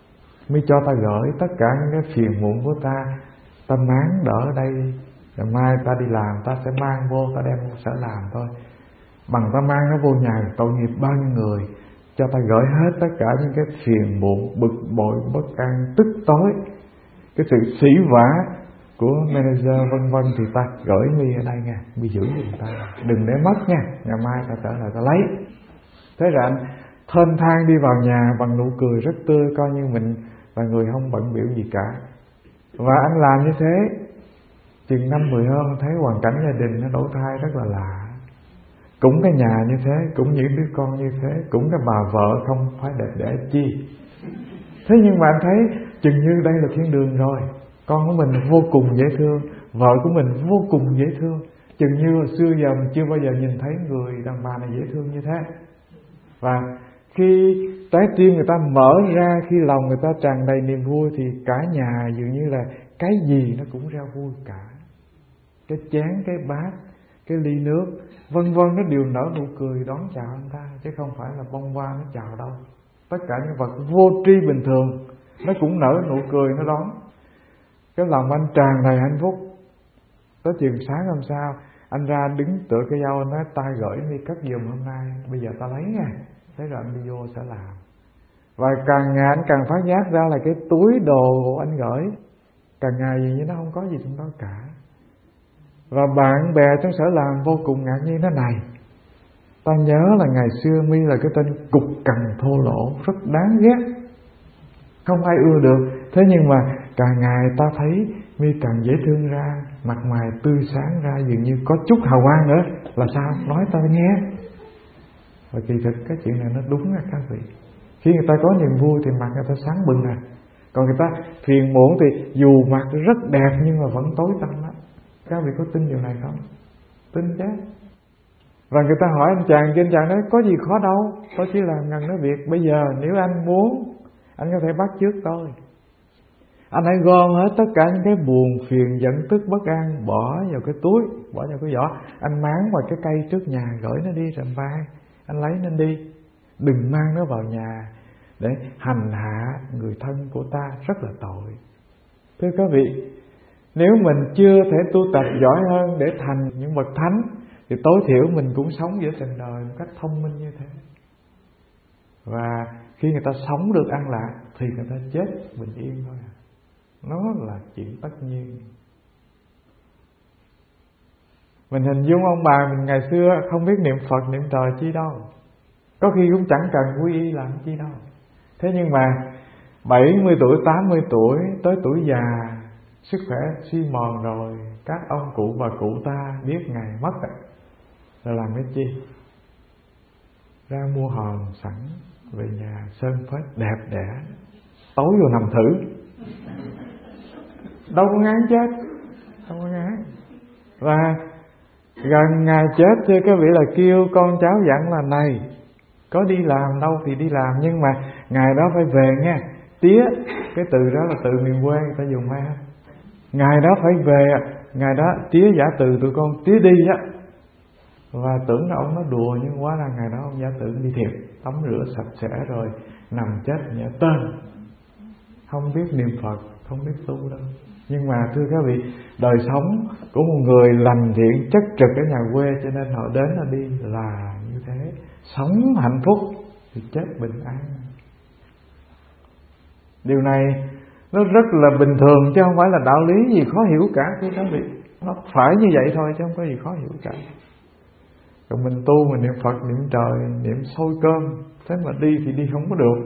mới cho ta gửi tất cả những cái phiền muộn của ta, ta máng đỡ ở đây, rồi mai ta đi làm ta sẽ mang vô, ta đem vô sở làm thôi. Bằng ta mang nó vô nhà tội nghiệp bao nhiêu người, cho ta gửi hết tất cả những cái phiền muộn, bực bội, bất an, tức tối, cái sự sỉ vả của manager vân vân, thì ta gửi mi ở đây nha, mi giữ giùm ta, đừng để mất nha, ngày mai ta trở lại ta lấy. Thế rồi anh thênh thang đi vào nhà bằng nụ cười rất tươi, coi như mình là người không bận biểu gì cả. Và anh làm như thế chừng năm mười hôm, thấy hoàn cảnh gia đình nó đổi thay rất là lạ. Cũng cái nhà như thế, cũng những đứa con như thế, cũng cái bà vợ không phải đẹp đẽ chi. Thế nhưng mà anh thấy chừng như đây là thiên đường rồi. Con của mình vô cùng dễ thương, vợ của mình vô cùng dễ thương. Chừng như hồi xưa giờ mình chưa bao giờ nhìn thấy người đàn bà này dễ thương như thế. Và khi trái tim người ta mở ra, khi lòng người ta tràn đầy niềm vui, thì cả nhà dường như là cái gì nó cũng reo vui cả. Cái chén, cái bát, cái ly nước, vân vân, nó đều nở nụ cười đón chào anh ta, chứ không phải là bông hoa nó chào đâu. Tất cả những vật vô tri bình thường nó cũng nở nụ cười nó đón. Cái lòng anh tràn đầy hạnh phúc. Tới chừng sáng hôm sau, anh ra đứng tựa cây dâu, anh nói ta gửi đi cất giùm hôm nay, bây giờ ta lấy nha. Thế rồi anh đi vô sẽ làm. Và càng ngày anh càng phát giác ra là cái túi đồ của anh gửi càng ngày gì như nó không có gì trong đó cả. Và bạn bè trong sở làm vô cùng ngạc nhiên. Thế này, ta nhớ là ngày xưa mi là cái tên cục cằn thô lỗ, rất đáng ghét, không ai ưa được. Thế nhưng mà càng ngày ta thấy mi càng dễ thương ra, mặt mày tươi sáng ra, dường như có chút hào quang nữa. Là sao? Nói ta nghe. Và kỳ thực cái chuyện này nó đúng nha các vị. Khi người ta có niềm vui thì mặt người ta sáng bừng à. Còn người ta phiền muộn thì dù mặt rất đẹp nhưng mà vẫn tối tăm lắm. Các vị có tin điều này không? Tin chứ. Và người ta hỏi anh chàng, trên chàng nói có gì khó đâu, tôi chỉ làm ngần nói việc. Bây giờ nếu anh muốn, anh có thể bắt chước tôi. Anh hãy gom hết tất cả những cái buồn phiền giận tức bất an, bỏ vào cái túi, bỏ vào cái giỏ. Anh máng vào cái cây trước nhà, gửi nó đi rầm vai. Anh lấy nó đi, đừng mang nó vào nhà để hành hạ người thân của ta, rất là tội. Thưa các vị, nếu mình chưa thể tu tập giỏi hơn để thành những bậc thánh, thì tối thiểu mình cũng sống giữa trần đời một cách thông minh như thế. Và khi người ta sống được an lạc thì người ta chết bình yên thôi. Nó là chuyện tất nhiên. Mình hình dung ông bà mình ngày xưa không biết niệm Phật niệm trời chi đâu, có khi cũng chẳng cần quy y làm chi đâu. Thế nhưng mà bảy mươi tuổi, tám mươi tuổi, tới tuổi già, sức khỏe suy mòn rồi, các ông cụ bà cụ ta biết ngày mất rồi làm cái chi? Ra mua hòn sẵn về nhà sơn phết đẹp đẽ, tối vô nằm thử, đâu có ngán chết, đâu có ngán. Và gần ngày chết thưa các vị là kêu con cháu dặn là này, có đi làm đâu thì đi làm, nhưng mà ngày đó phải về nha. Tía, cái từ đó là từ miền quê người ta dùng ha. Ngày đó phải về, ngày đó tía giả từ tụi con tía đi á. Và tưởng là ông nói đùa, nhưng quá là ngày đó ông giả từ đi thiệt, tắm rửa sạch sẽ rồi nằm chết nhẹ tên, không biết niệm Phật, không biết tu đâu. Nhưng mà thưa các vị, đời sống của một người lành thiện chất trực ở nhà quê, cho nên họ đến là đi là như thế, sống hạnh phúc thì chết bình an. Điều này nó rất là bình thường, chứ không phải là đạo lý gì khó hiểu cả thưa các vị. Nó phải như vậy thôi chứ không có gì khó hiểu cả. Còn mình tu, mình niệm Phật, niệm trời, niệm sôi cơm, thế mà đi thì đi không có được.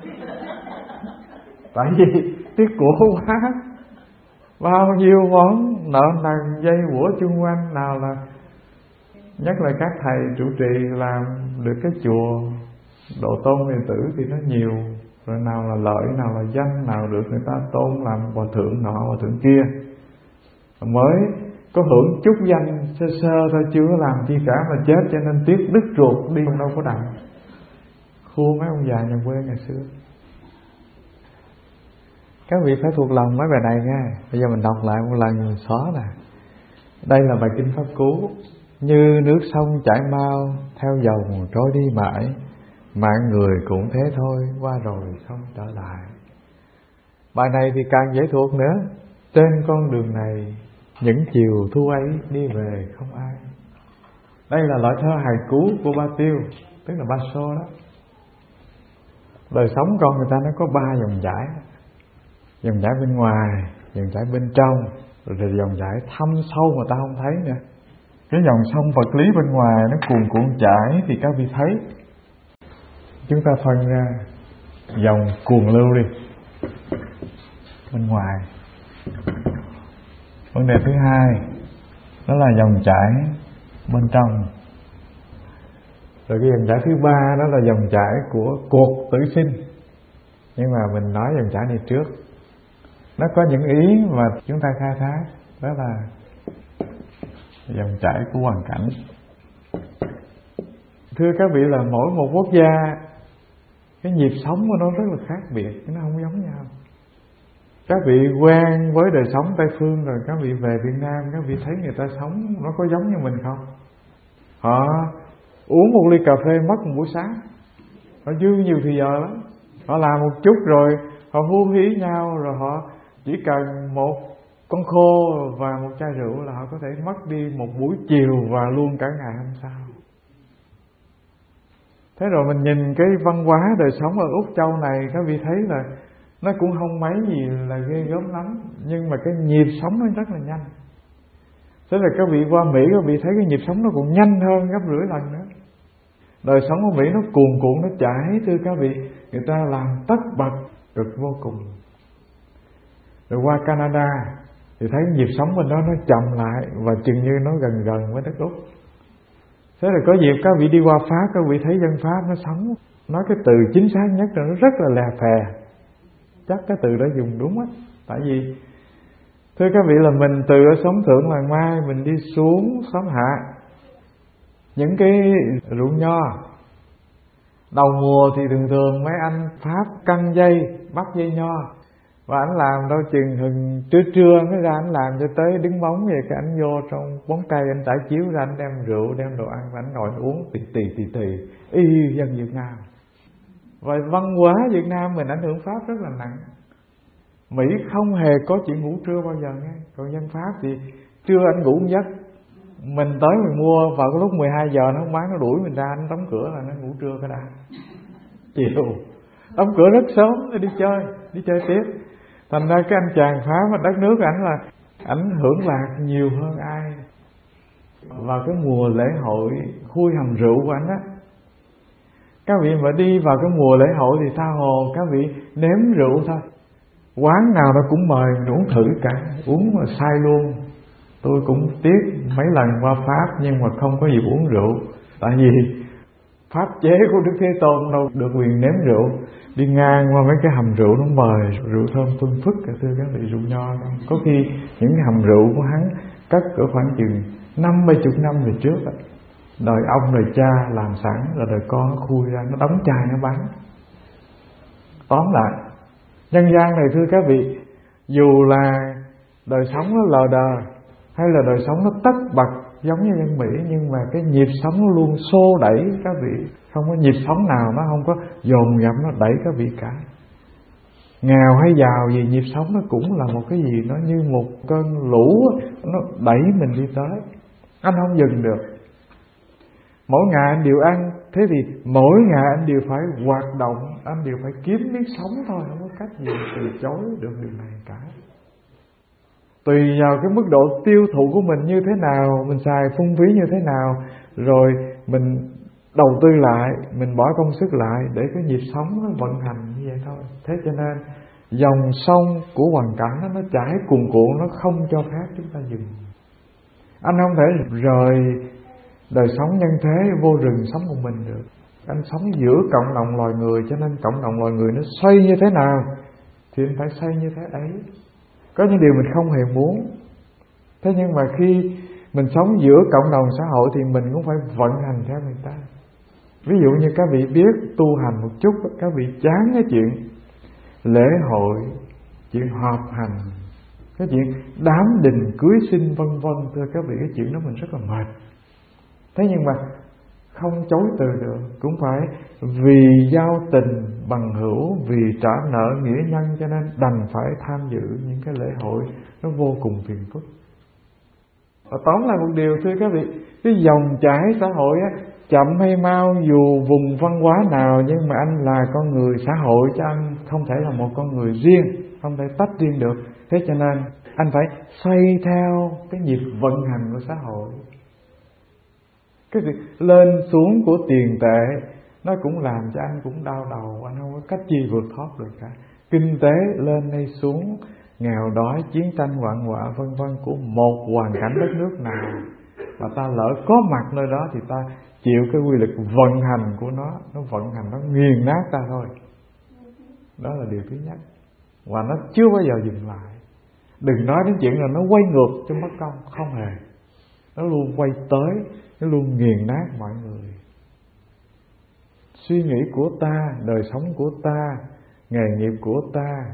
Tại vì tiếc của quá, bao nhiêu món nợ nần dây bủa chung quanh. Nào là nhất là các thầy trụ trì làm được cái chùa độ tôn đệ tử thì nó nhiều, rồi nào là lợi, nào là danh, nào được người ta tôn làm hòa thượng nọ hòa thượng kia, mới có hưởng chút danh sơ sơ thôi, chưa có làm chi cả mà chết, cho nên tiếc đứt ruột đi đâu có đặng. Khua mấy ông già nhà quê ngày xưa. Các vị phải thuộc lòng mấy bài này nha. Bây giờ mình đọc lại một lần mình xóa nè. Đây là bài kinh Pháp Cú. Như nước sông chảy mau, theo dòng trôi đi mãi, mạng người cũng thế thôi, qua rồi không trở lại. Bài này thì càng dễ thuộc nữa. Trên con đường này những chiều thu ấy đi về không ai. Đây là loại thơ hài cú của Ba Tiêu, tức là Ba Sô đó. Đời sống con người ta nó có ba dòng chảy. Dòng chảy bên ngoài, dòng chảy bên trong, rồi dòng chảy thâm sâu mà ta không thấy nữa. Cái dòng sông vật lý bên ngoài nó cuồn cuộn chảy thì các vị thấy. Chúng ta phân ra dòng cuồng lưu đi, bên ngoài. Vấn đề thứ hai đó là dòng chảy bên trong. Rồi cái dòng chảy thứ ba đó là dòng chảy của cuộc tử sinh. Nhưng mà mình nói dòng chảy này trước. Nó có những ý mà chúng ta khai thác, đó là dòng chảy của hoàn cảnh. Thưa các vị là mỗi một quốc gia, cái nhịp sống của nó rất là khác biệt, nó không giống nhau. Các vị quen với đời sống Tây Phương rồi các vị về Việt Nam, các vị thấy người ta sống nó có giống như mình không? Họ uống một ly cà phê mất một buổi sáng, họ dư nhiều thời giờ lắm. Họ làm một chút rồi họ hu hí nhau, rồi họ chỉ cần một con khô và một chai rượu là họ có thể mất đi một buổi chiều và luôn cả ngày hôm sau. Thế rồi mình nhìn cái văn hóa đời sống ở Úc Châu này, các vị thấy là nó cũng không mấy gì là ghê gớm lắm, nhưng mà cái nhịp sống nó rất là nhanh. Thế là các vị qua Mỹ, các vị thấy cái nhịp sống nó còn nhanh hơn gấp rưỡi lần nữa. Đời sống ở Mỹ nó cuồn cuộn, nó chảy, thưa các vị, người ta làm tất bật cực vô cùng. Rồi qua Canada thì thấy nhịp sống bên đó nó chậm lại và chừng như nó gần gần với đất Úc. Thế là có dịp các vị đi qua Pháp, các vị thấy dân Pháp nó sống, nói cái từ chính xác nhất là nó rất là lè phè. Chắc cái từ đó dùng đúng á. Tại vì thưa các vị là mình từ ở xóm thượng làng Mai mình đi xuống xóm hạ, những cái ruộng nho đầu mùa thì thường thường mấy anh Pháp căng dây, bắt dây nho, và anh làm đâu chừng hừng trưa trưa mới ra, anh làm cho tới đứng bóng vậy, cái anh vô trong bóng cây anh trải chiếu ra, anh đem rượu đem đồ ăn và anh ngồi uống tì tì tì tì y dân Việt Nam. Và văn hóa Việt Nam mình ảnh hưởng Pháp rất là nặng. Mỹ không hề có chuyện ngủ trưa bao giờ nghe. Còn dân Pháp thì trưa anh ngủ một giấc, mình tới mình mua vào cái lúc mười hai giờ nó không bán, nó đuổi mình ra, anh đóng cửa là nó ngủ trưa cái đã. Chiều đóng cửa rất sớm để đi chơi, đi chơi tiếp. Thành ra cái anh chàng Pháp ở đất nước ảnh là ảnh hưởng lạc nhiều hơn ai. Vào cái mùa lễ hội khui hầm rượu của ảnh á, các vị mà đi vào cái mùa lễ hội thì tha hồ các vị nếm rượu thôi. Quán nào nó cũng mời mình uống thử cả, uống mà sai luôn. Tôi cũng tiếc mấy lần qua Pháp nhưng mà không có dịp uống rượu. Tại vì pháp chế của Đức Thế Tôn đâu được quyền nếm rượu. Đi ngang qua mấy cái hầm rượu nó mời rượu thơm phương phức, thưa các vị, rượu nho. Có khi những cái hầm rượu của hắn cất ở khoảng chừng năm mươi chục năm về trước đó. Đời ông đời cha làm sẵn rồi đời con nó khui ra, nó đóng chai nó bán. Tóm lại, nhân gian này thưa các vị, dù là đời sống nó lờ đờ hay là đời sống nó tất bật giống như dân Mỹ, nhưng mà cái nhịp sống nó luôn xô đẩy các vị. Không có nhịp sống nào nó không có dồn dập nó đẩy các vị cả. Nghèo hay giàu gì, nhịp sống nó cũng là một cái gì nó như một cơn lũ, nó đẩy mình đi tới. Anh không dừng được. Mỗi ngày anh đều ăn, thế thì mỗi ngày anh đều phải hoạt động, anh đều phải kiếm miếng sống thôi, không có cách gì từ chối được điều này cả. Tùy vào cái mức độ tiêu thụ của mình như thế nào, mình xài phung phí như thế nào, rồi mình đầu tư lại, mình bỏ công sức lại để cái nhịp sống nó vận hành như vậy thôi. Thế cho nên dòng sông của hoàn cảnh đó, nó chảy cuồn cuộn, nó không cho phép chúng ta dừng. Anh không thể rời đời sống nhân thế vô rừng sống một mình được. Anh sống giữa cộng đồng loài người, cho nên cộng đồng loài người nó xoay như thế nào thì anh phải xoay như thế ấy. Có những điều mình không hề muốn. Thế nhưng mà khi mình sống giữa cộng đồng xã hội thì mình cũng phải vận hành theo người ta. Ví dụ như các vị biết tu hành một chút, các vị chán cái chuyện lễ hội, chuyện họp hành, cái chuyện đám đình cưới sinh vân vân, thưa các vị, cái chuyện đó mình rất là mệt. Thế nhưng mà không chối từ được, cũng phải vì giao tình bằng hữu, vì trả nợ nghĩa nhân, cho nên đành phải tham dự những cái lễ hội nó vô cùng phiền phức. Và tóm lại một điều thưa các vị, cái dòng chảy xã hội á, chậm hay mau, dù vùng văn hóa nào, nhưng mà anh là con người xã hội, chứ anh không thể là một con người riêng, không thể tách riêng được. Thế cho nên anh phải xoay theo cái nhịp vận hành của xã hội. Cái việc lên xuống của tiền tệ nó cũng làm cho anh cũng đau đầu, anh không có cách gì vượt thoát được cả. Kinh tế lên hay xuống, nghèo đói, chiến tranh hoạn họa vân vân của một hoàn cảnh đất nước nào mà ta lỡ có mặt nơi đó thì ta chịu cái quy luật vận hành của nó, nó vận hành, nó nghiền nát ta thôi. Đó là điều thứ nhất. Và nó chưa bao giờ dừng lại. Đừng nói đến chuyện là nó quay ngược cho mất công, không hề. Nó luôn quay tới, nó luôn nghiền nát mọi người. Suy nghĩ của ta, đời sống của ta, nghề nghiệp của ta,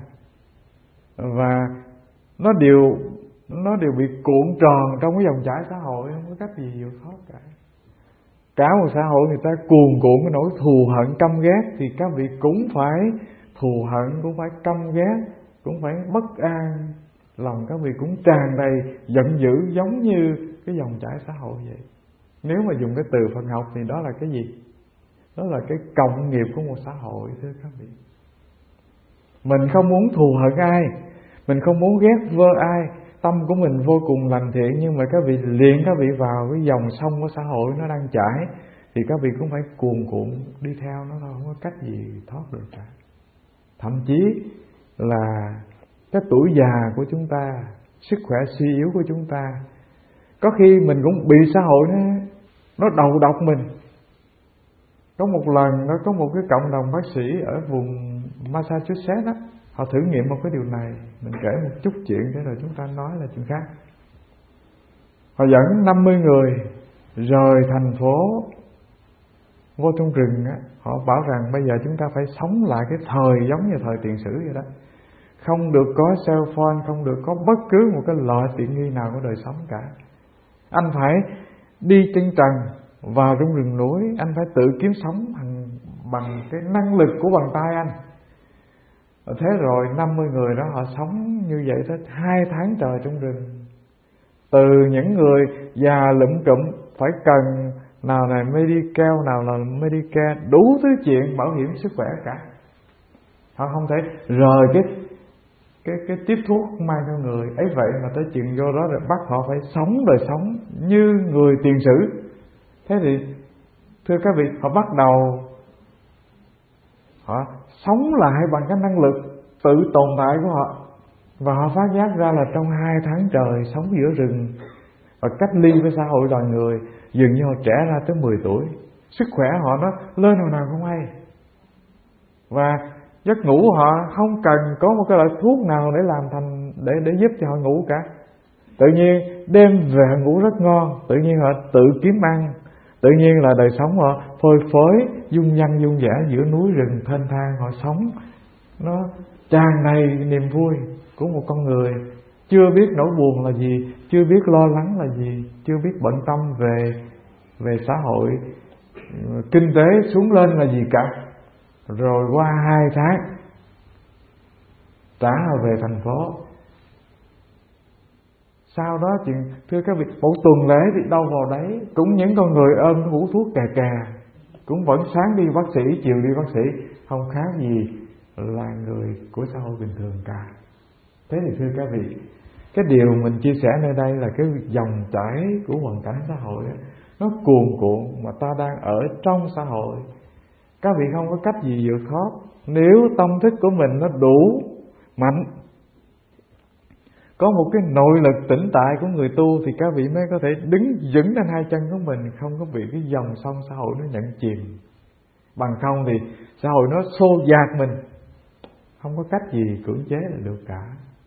và nó đều nó đều bị cuộn tròn trong cái dòng chảy xã hội, không có cách gì vượt thoát cả. Cả một xã hội người ta cuồn cuộn cái nỗi thù hận căm ghét, thì các vị cũng phải thù hận, cũng phải căm ghét, cũng phải bất an, lòng các vị cũng tràn đầy giận dữ giống như cái dòng chảy xã hội vậy. Nếu mà dùng cái từ Phật học thì đó là cái gì? Đó là cái cộng nghiệp của một xã hội, thưa các vị. Mình không muốn thù hận ai, mình không muốn ghét vơ ai, tâm của mình vô cùng lành thiện, nhưng mà các vị liền các vị vào cái dòng sông của xã hội nó đang chảy, thì các vị cũng phải cuồn cuộn đi theo nó thôi, không có cách gì thoát được cả. Thậm chí là cái tuổi già của chúng ta, sức khỏe suy yếu của chúng ta, có khi mình cũng bị xã hội nó, nó đầu độc mình. Có một lần nó có một cái cộng đồng bác sĩ ở vùng Massachusetts đó, họ thử nghiệm một cái điều này. Mình kể một chút chuyện để rồi chúng ta nói là chuyện khác. Họ dẫn năm mươi người rời thành phố vô trong rừng á. Họ bảo rằng bây giờ chúng ta phải sống lại cái thời giống như thời tiền sử vậy đó. Không được có cell phone, không được có bất cứ một cái loại tiện nghi nào của đời sống cả. Anh phải đi trên trần vào trong rừng núi, anh phải tự kiếm sống bằng, bằng cái năng lực của bàn tay anh. Thế rồi năm mươi người đó họ sống như vậy tới hai tháng trời trong rừng. Từ những người già lụm cụm phải cần nào là Medicare, nào là Medicare, đủ thứ chuyện bảo hiểm sức khỏe cả. Họ không thể rời cái cái cái tiếp thuốc mang theo người ấy, vậy mà tới chuyện vô đó rồi bắt họ phải sống đời sống như người tiền sử. Thế thì thưa các vị, họ bắt đầu họ sống lại bằng cái năng lực tự tồn tại của họ. Và họ phát giác ra là trong hai tháng trời sống giữa rừng và cách ly với xã hội loài người, dường như họ trẻ ra tới mười tuổi. Sức khỏe họ nó lên hồi nào không hay. Và giấc ngủ họ không cần có một cái loại thuốc nào để làm thành để để giúp cho họ ngủ cả. Tự nhiên đêm về họ ngủ rất ngon, tự nhiên họ tự kiếm ăn, tự nhiên là đời sống họ phơi phới, dung dăng dung dã giữa núi rừng thênh thang, họ sống nó tràn đầy niềm vui của một con người chưa biết nỗi buồn là gì, chưa biết lo lắng là gì, chưa biết bận tâm về về xã hội, kinh tế xuống lên là gì cả. Rồi qua hai tháng trả về thành phố. Sau đó chuyện thưa các vị, một tuần lễ thì đâu vào đấy, cũng những con người ôm hũ thuốc cà cà, cũng vẫn sáng đi bác sĩ, chiều đi bác sĩ, không khác gì là người của xã hội bình thường cả. Thế thì thưa các vị, cái điều mình chia sẻ nơi đây là cái dòng chảy của hoàn cảnh xã hội đó, nó cuồn cuộn mà ta đang ở trong xã hội. Các vị không có cách gì vượt thoát. Nếu tâm thức của mình nó đủ mạnh, có một cái nội lực tĩnh tại của người tu, thì các vị mới có thể đứng vững trên hai chân của mình, không có bị cái dòng sông xã hội nó nhận chìm. Bằng không thì xã hội nó xô dạt mình, không có cách gì cưỡng chế là được cả.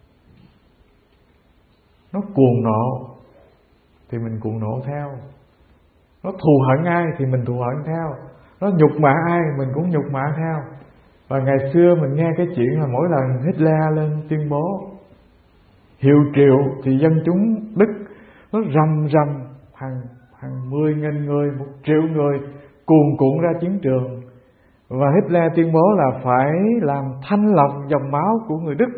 Nó cuồng nộ thì mình cuồng nộ theo, nó thù hận ai thì mình thù hận theo, nó nhục mạ ai mình cũng nhục mạ theo. Và ngày xưa mình nghe cái chuyện là mỗi lần Hitler lên tuyên bố hiệu triệu thì dân chúng Đức nó rầm rầm hàng hàng mười nghìn người, một triệu người cuồn cuộn ra chiến trường. Và Hitler tuyên bố là phải làm thanh lọc dòng máu của người Đức.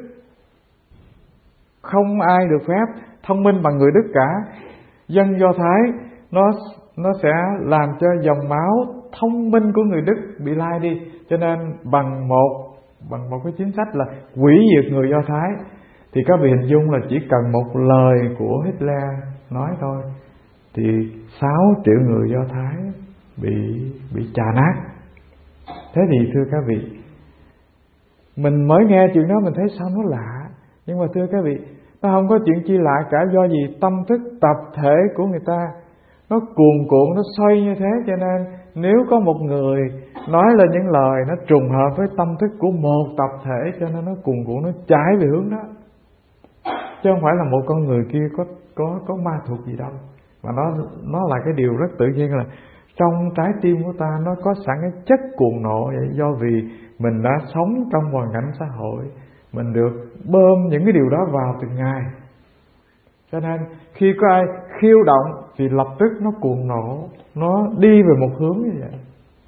Không ai được phép thông minh bằng người Đức cả. Dân Do Thái nó nó sẽ làm cho dòng máu thông minh của người Đức bị lai đi. Cho nên bằng một bằng một cái chính sách là hủy diệt người Do Thái, thì các vị hình dung là chỉ cần một lời của Hitler nói thôi thì sáu triệu người Do Thái bị bị chà nát. Thế thì thưa các vị, mình mới nghe chuyện đó mình thấy sao nó lạ. Nhưng mà thưa các vị, nó không có chuyện chi lạ cả. Do gì tâm thức tập thể của người ta nó cuồn cuộn, nó xoay như thế. Cho nên nếu có một người nói lên những lời nó trùng hợp với tâm thức của một tập thể, cho nên nó cuồn cuộn, nó chạy về hướng đó. Chứ không phải là một con người kia có có có ma thuật gì đâu. Mà nó nó là cái điều rất tự nhiên, là trong trái tim của ta nó có sẵn cái chất cuồng nộ vậy. Do vì mình đã sống trong hoàn cảnh xã hội, mình được bơm những cái điều đó vào từng ngày, cho nên khi có ai khiêu động thì lập tức nó cuồng nộ, nó đi về một hướng như vậy.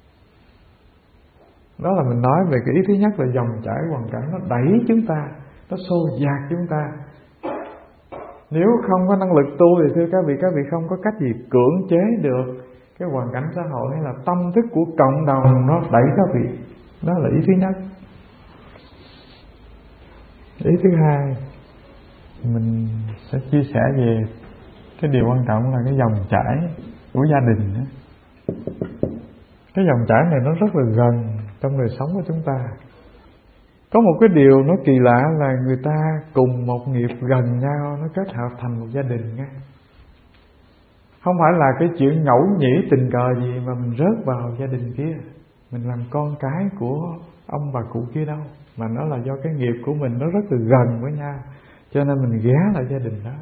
Đó là mình nói về cái ý thứ nhất là dòng chảy hoàn cảnh nó đẩy chúng ta, nó xô dạt chúng ta. Nếu không có năng lực tu thì thưa các vị, các vị không có cách gì cưỡng chế được cái hoàn cảnh xã hội hay là tâm thức của cộng đồng nó đẩy các vị. Đó là ý thứ nhất. Ý thứ hai, mình sẽ chia sẻ về cái điều quan trọng là cái dòng chảy của gia đình đó. Cái dòng chảy này nó rất là gần trong đời sống của chúng ta. Có một cái điều nó kỳ lạ là người ta cùng một nghiệp gần nhau, nó kết hợp thành một gia đình nghe. Không phải là cái chuyện ngẫu nhĩ tình cờ gì mà mình rớt vào gia đình kia, mình làm con cái của ông bà cụ kia đâu, mà nó là do cái nghiệp của mình nó rất là gần với nhau, cho nên mình ghé lại gia đình đó.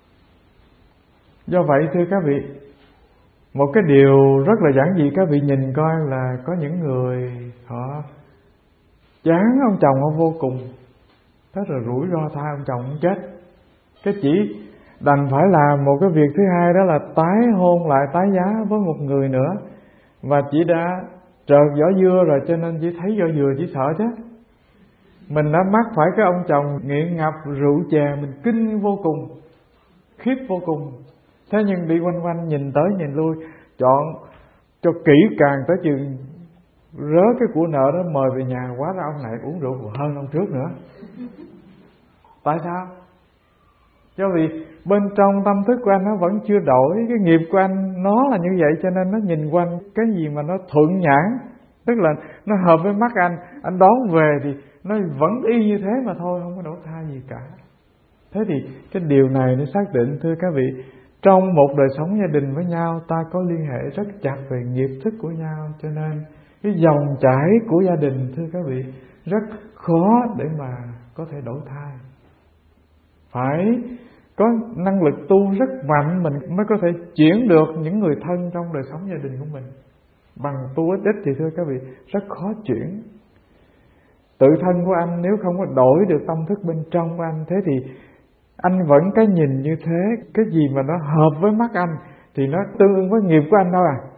Do vậy thưa các vị, một cái điều rất là giản dị, các vị nhìn coi là có những người họ chán ông chồng họ vô cùng, thế rồi rủi ro tha ông chồng ông chết, cái chỉ đành phải làm một cái việc thứ hai, đó là tái hôn lại, tái giá với một người nữa. Và chỉ đã trợt vỏ dưa rồi, cho nên chỉ thấy vỏ dừa chỉ sợ chứ. Mình đã mắc phải cái ông chồng nghiện ngập rượu chè, mình kinh vô cùng, khiếp vô cùng. Thế nhưng đi quanh quanh nhìn tới nhìn lui, chọn cho kỹ càng tới chừng rớ cái của nợ đó mời về nhà, hóa ra ông này uống rượu hơn ông trước nữa. Tại sao? Do vì bên trong tâm thức của anh nó vẫn chưa đổi, cái nghiệp của anh nó là như vậy, cho nên nó nhìn quanh cái gì mà nó thuận nhãn, tức là nó hợp với mắt anh, anh đón về thì nó vẫn y như thế mà thôi, không có đổi thay gì cả. Thế thì cái điều này nó xác định thưa các vị, trong một đời sống gia đình với nhau, ta có liên hệ rất chặt về nghiệp thức của nhau, cho nên cái dòng chảy của gia đình thưa các vị rất khó để mà có thể đổi thay. Phải có năng lực tu rất mạnh mình mới có thể chuyển được những người thân trong đời sống gia đình của mình. Bằng tu ít ít thì thưa các vị rất khó chuyển. Tự thân của anh nếu không có đổi được tâm thức bên trong của anh, thế thì anh vẫn cái nhìn như thế, cái gì mà nó hợp với mắt anh thì nó tương ứng với nghiệp của anh đâu à.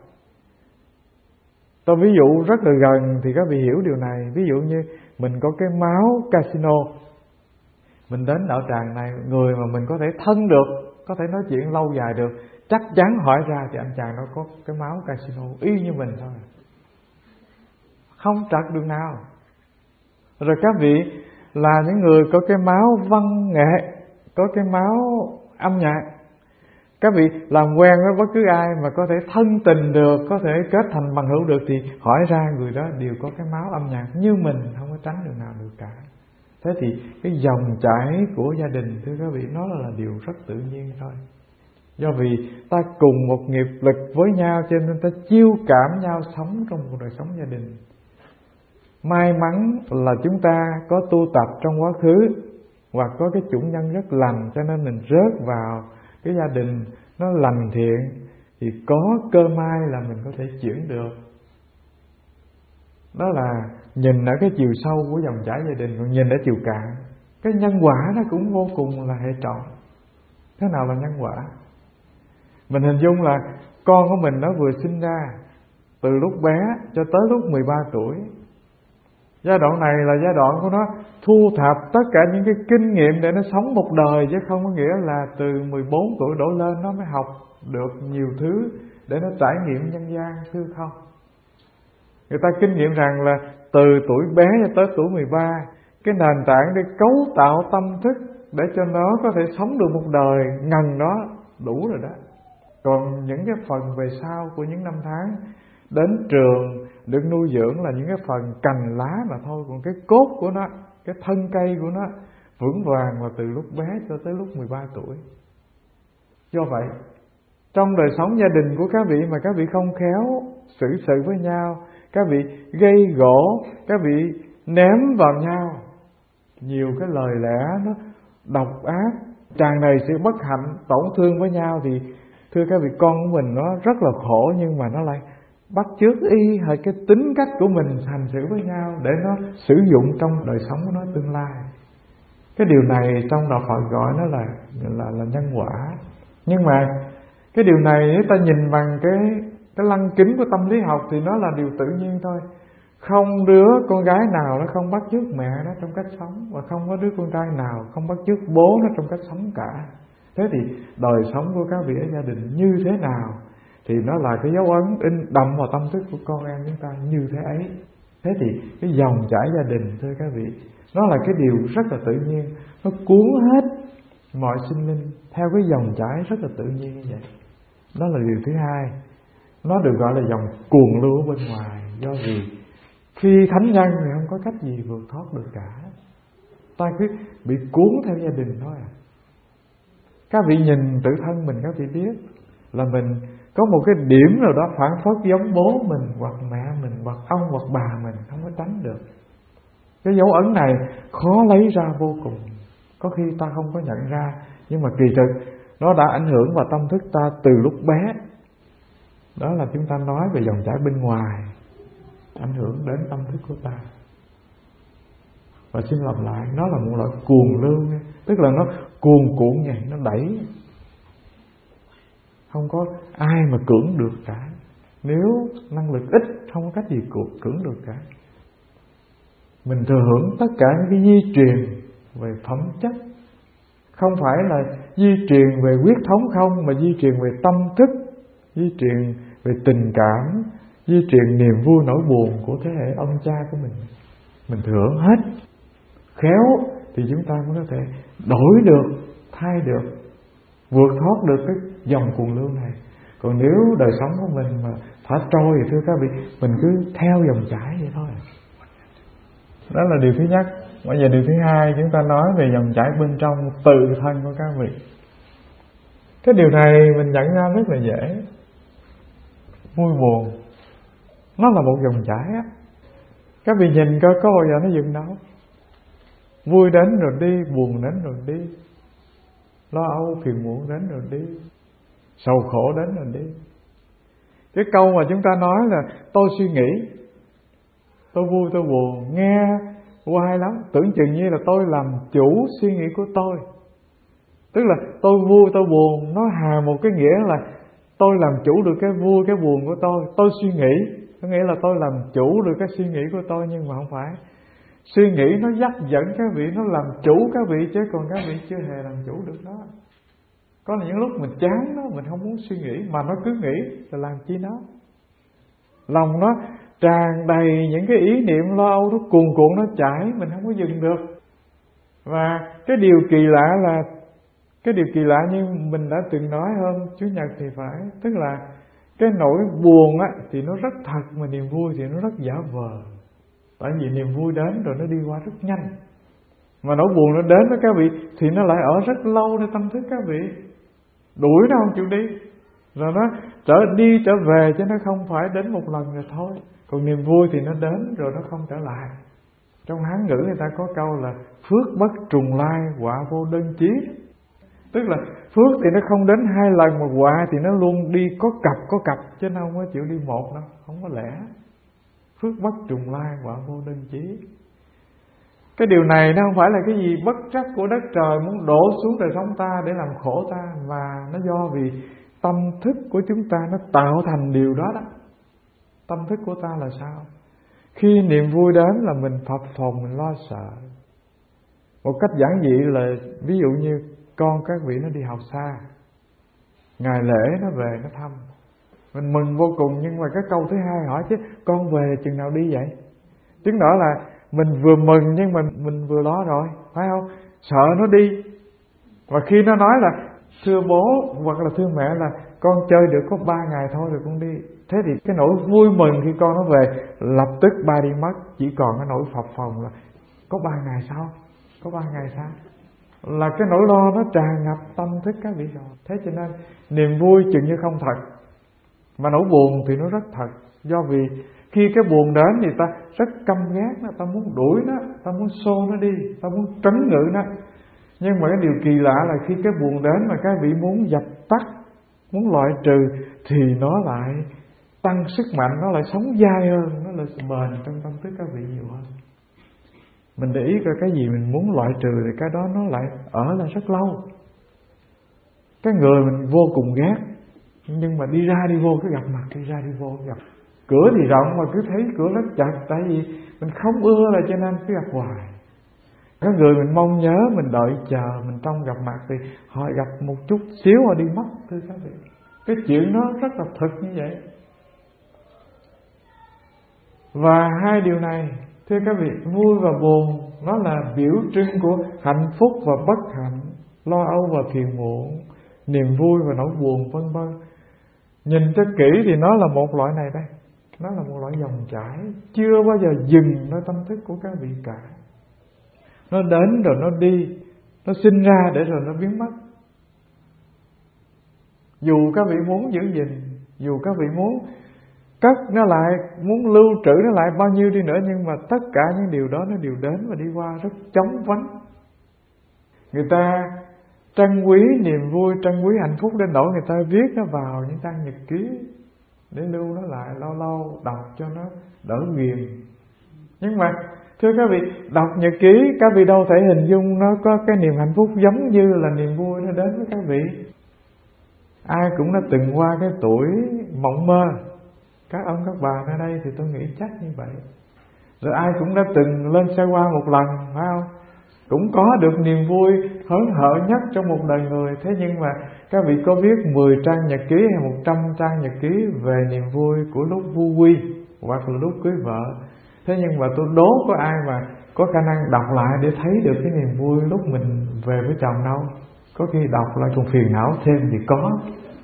Tôi ví dụ rất là gần thì các vị hiểu điều này. Ví dụ như mình có cái máu casino, mình đến đạo tràng này, người mà mình có thể thân được, có thể nói chuyện lâu dài được, chắc chắn hỏi ra thì anh chàng nó có cái máu casino y như mình thôi, không trật đường nào. Rồi các vị là những người có cái máu văn nghệ, có cái máu âm nhạc, các vị làm quen với bất cứ ai mà có thể thân tình được, có thể kết thành bằng hữu được, thì hỏi ra người đó đều có cái máu âm nhạc như mình, không có tránh đường nào được cả. Thế thì cái dòng chảy của gia đình thưa các vị, nó là điều rất tự nhiên thôi. Do vì ta cùng một nghiệp lực với nhau, cho nên ta chiêu cảm nhau sống trong một đời sống gia đình. May mắn là chúng ta có tu tập trong quá khứ và có cái chủng nhân rất lành, cho nên mình rớt vào cái gia đình nó lành thiện, thì có cơ may là mình có thể chuyển được. Đó là nhìn ở cái chiều sâu của dòng chảy gia đình, còn nhìn ở chiều cạn, cái nhân quả nó cũng vô cùng là hệ trọng. Thế nào là nhân quả? Mình hình dung là con của mình nó vừa sinh ra, từ lúc bé cho tới lúc mười ba tuổi. Giai đoạn này là giai đoạn của nó thu thập tất cả những cái kinh nghiệm để nó sống một đời, chứ không có nghĩa là từ mười bốn tuổi đổ lên nó mới học được nhiều thứ để nó trải nghiệm nhân gian, thưa không. Người ta kinh nghiệm rằng là từ tuổi bé cho tới tuổi mười ba, cái nền tảng để cấu tạo tâm thức để cho nó có thể sống được một đời ngần đó đủ rồi đó. Còn những cái phần về sau của những năm tháng đến trường được nuôi dưỡng là những cái phần cành lá mà thôi. Còn cái cốt của nó, cái thân cây của nó vững vàng là từ lúc bé cho tới lúc mười ba tuổi. Do vậy, trong đời sống gia đình của các vị mà các vị không khéo xử sự với nhau, các vị gây gổ, các vị ném vào nhau nhiều cái lời lẽ nó độc ác, tràn đầy sự bất hạnh, tổn thương với nhau, thì thưa các vị, con của mình nó rất là khổ, nhưng mà nó lại bắt chước y hay cái tính cách của mình hành xử với nhau để nó sử dụng trong đời sống của nó tương lai. Cái điều này trong đạo Phật gọi nó là là là nhân quả. Nhưng mà cái điều này nếu ta nhìn bằng cái cái lăng kính của tâm lý học thì nó là điều tự nhiên thôi. Không đứa con gái nào nó không bắt chước mẹ nó trong cách sống, và không có đứa con trai nào không bắt chước bố nó trong cách sống cả. Thế thì đời sống của các vị ở gia đình như thế nào thì nó là cái dấu ấn in đậm vào tâm thức của con em chúng ta như thế ấy. Thế thì cái dòng chảy gia đình, thưa các vị, nó là cái điều rất là tự nhiên, nó cuốn hết mọi sinh linh theo cái dòng chảy rất là tự nhiên như vậy. Đó là điều thứ hai. Nó được gọi là dòng cuồng lưu ở bên ngoài, do vì khi thánh nhân thì không có cách gì vượt thoát được cả. Ta cứ bị cuốn theo gia đình thôi à. Các vị nhìn tự thân mình, các vị biết là mình có một cái điểm nào đó phản phất giống bố mình hoặc mẹ mình hoặc ông hoặc bà mình, không có tránh được. Cái dấu ấn này khó lấy ra vô cùng. Có khi ta không có nhận ra, nhưng mà kỳ thực nó đã ảnh hưởng vào tâm thức ta từ lúc bé. Đó là chúng ta nói về dòng chảy bên ngoài ảnh hưởng đến tâm thức của ta. Và xin lặp lại, nó là một loại cuồng lưu, tức là nó cuồn cuộn vậy, nó đẩy, không có ai mà cưỡng được cả. Nếu năng lực ít, không có cách gì cưỡng được cả. Mình thừa hưởng tất cả những cái di truyền về phẩm chất, không phải là di truyền về huyết thống không, mà di truyền về tâm thức, di truyền về tình cảm, di truyền niềm vui nỗi buồn của thế hệ ông cha của mình. Mình thừa hưởng hết. Khéo thì chúng ta mới có thể đổi được, thay được, vượt thoát được cái dòng cuồng lưu này. Còn nếu đời sống của mình mà thả trôi thì thưa các vị, mình cứ theo dòng chảy vậy thôi. Đó là điều thứ nhất. Bây giờ điều thứ hai, chúng ta nói về dòng chảy bên trong tự thân của các vị. Cái điều này mình nhận ra rất là dễ. Vui buồn nó là một dòng chảy á. Các vị nhìn coi có bao giờ nó dừng đâu. Vui đến rồi đi, buồn đến rồi đi, lo âu phiền muộn đến rồi đi, sầu khổ đến rồi đi. Cái câu mà chúng ta nói là tôi suy nghĩ, tôi vui tôi buồn, nghe oai lắm, tưởng chừng như là tôi làm chủ suy nghĩ của tôi. Tức là tôi vui tôi buồn, nó hàm một cái nghĩa là tôi làm chủ được cái vui cái buồn của tôi. Tôi suy nghĩ, có nghĩa là tôi làm chủ được cái suy nghĩ của tôi, nhưng mà không phải. Suy nghĩ nó dắt dẫn các vị, nó làm chủ các vị, chứ còn các vị chưa hề làm chủ được nó. Có những lúc mình chán nó, mình không muốn suy nghĩ, mà nó cứ nghĩ là làm chi nó. Lòng nó tràn đầy những cái ý niệm lo âu, nó cuồn cuộn nó chảy, mình không có dừng được. Và cái điều kỳ lạ là Cái điều kỳ lạ như mình đã từng nói hôm Chủ nhật thì phải, tức là cái nỗi buồn á thì nó rất thật, mà niềm vui thì nó rất giả vờ. Tại vì niềm vui đến rồi nó đi qua rất nhanh, mà nỗi buồn nó đến với các vị thì nó lại ở rất lâuในtâm thức các vị, đuổi nó không chịu đi, rồi nó trở đi trở về, chứ nó không phải đến một lần rồi thôi. Còn niềm vui thì nó đến rồi nó không trở lại. Trong Hán ngữ người ta có câu là phước bất trùng lai, quả vô đơn chí. Tức là phước thì nó không đến hai lần, mà quả thì nó luôn đi có cặp có cặp, chứ nó không có chịu đi một đâu, không có lẽ. Phước bất trùng lai, quả vô đơn chí. Cái điều này nó không phải là cái gì bất trắc của đất trời muốn đổ xuống đời sống ta để làm khổ ta, mà nó do vì tâm thức của chúng ta nó tạo thành điều đó đó. Tâm thức của ta là sao? Khi niềm vui đến là mình phập phồng, mình lo sợ. Một cách giản dị là ví dụ như con các vị nó đi học xa, ngày lễ nó về nó thăm, mình mừng vô cùng. Nhưng mà cái câu thứ hai hỏi chứ con về chừng nào đi vậy? Chứng tỏ là mình vừa mừng nhưng mà mình vừa lo rồi, phải không? Sợ nó đi. Và khi nó nói là thưa bố hoặc là thưa mẹ là con chơi được có ba ngày thôi rồi con đi, thế thì cái nỗi vui mừng khi con nó về lập tức ba đi mất. Chỉ còn cái nỗi phập phồng là có ba ngày sau, có ba ngày sau, là cái nỗi lo nó tràn ngập tâm thức các vị rồi. Thế cho nên niềm vui chừng như không thật, mà nỗi buồn thì nó rất thật. Do vì khi cái buồn đến thì ta rất căm ghét nó, ta muốn đuổi nó, ta muốn xô nó đi, ta muốn trấn ngự nó. Nhưng mà cái điều kỳ lạ là khi cái buồn đến mà các vị muốn dập tắt, muốn loại trừ, thì nó lại tăng sức mạnh, nó lại sống dai hơn, nó lại bền trong tâm thức các vị nhiều hơn. Mình để ý coi cái gì mình muốn loại trừ thì cái đó nó lại ở lại rất lâu. Cái người mình vô cùng ghét, nhưng mà đi ra đi vô cứ gặp mặt, đi ra đi vô gặp. Cửa thì rộng mà cứ thấy cửa rất chặt, tại vì mình không ưa là cho nên cứ gặp hoài. Cái người mình mong nhớ, mình đợi chờ, mình trong gặp mặt thì họ gặp một chút xíu họ đi mất, thưa các vị. Cái chuyện nó rất là thực như vậy. Và hai điều này, thưa các vị, vui và buồn nó là biểu trưng của hạnh phúc và bất hạnh, lo âu và phiền muộn, niềm vui và nỗi buồn, vân vân. Nhìn cho kỹ thì nó là một loại này đây, nó là một loại dòng chảy chưa bao giờ dừng nơi tâm thức của các vị cả. Nó đến rồi nó đi, nó sinh ra để rồi nó biến mất. Dù các vị muốn giữ gìn, dù các vị muốn cất nó lại, muốn lưu trữ nó lại bao nhiêu đi nữa, nhưng mà tất cả những điều đó nó đều đến và đi qua rất chóng vánh. Người ta trân quý niềm vui, trân quý hạnh phúc đến nỗi người ta viết nó vào những trang nhật ký để lưu nó lại, lâu lâu đọc cho nó đỡ nghiền. Nhưng mà thưa các vị, đọc nhật ký các vị đâu thể hình dung nó có cái niềm hạnh phúc giống như là niềm vui nó đến với các vị. Ai cũng đã từng qua cái tuổi mộng mơ, các ông các bà ở đây thì tôi nghĩ chắc như vậy. Rồi ai cũng đã từng lên xe qua một lần, phải không? Cũng có được niềm vui hớn hở nhất trong một đời người. Thế nhưng mà các vị có viết mười trang nhật ký hay một trăm trang nhật ký về niềm vui của lúc vu quy hoặc là lúc cưới vợ. Thế nhưng mà tôi đố có ai mà có khả năng đọc lại để thấy được cái niềm vui lúc mình về với chồng đâu. Có khi đọc lại còn phiền não thêm thì có.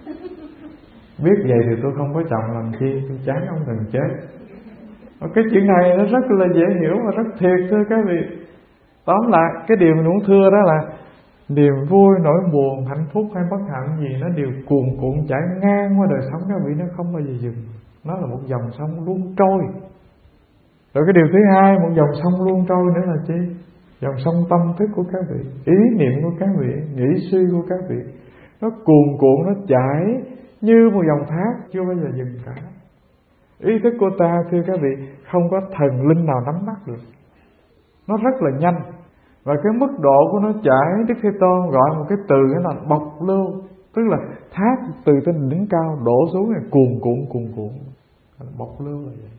Biết vậy thì tôi không có chồng làm chi, tôi chán ông gần chết. Và cái chuyện này nó rất là dễ hiểu và rất thiệt, thưa các vị. Tóm lại, cái điều mình muốn thưa đó là niềm vui, nỗi buồn, hạnh phúc hay bất hạnh gì nó đều cuồn cuộn chảy ngang qua đời sống các vị, nó không bao giờ dừng. Nó là một dòng sông luôn trôi. Rồi cái điều thứ hai, một dòng sông luôn trôi nữa là chi? Dòng sông tâm thức của các vị, ý niệm của các vị, nghĩ suy của các vị. Nó cuồn cuộn, nó chảy như một dòng thác chưa bao giờ dừng cả. Ý thức của ta, thưa các vị, không có thần linh nào nắm bắt được. Nó rất là nhanh. Và cái mức độ của nó chảy, Đức Thế Tôn gọi một cái từ đó là bộc lưu. Tức là thác từ trên đỉnh cao đổ xuống này cuồn cuộn cuồn cuộn. Bộc lưu là vậy.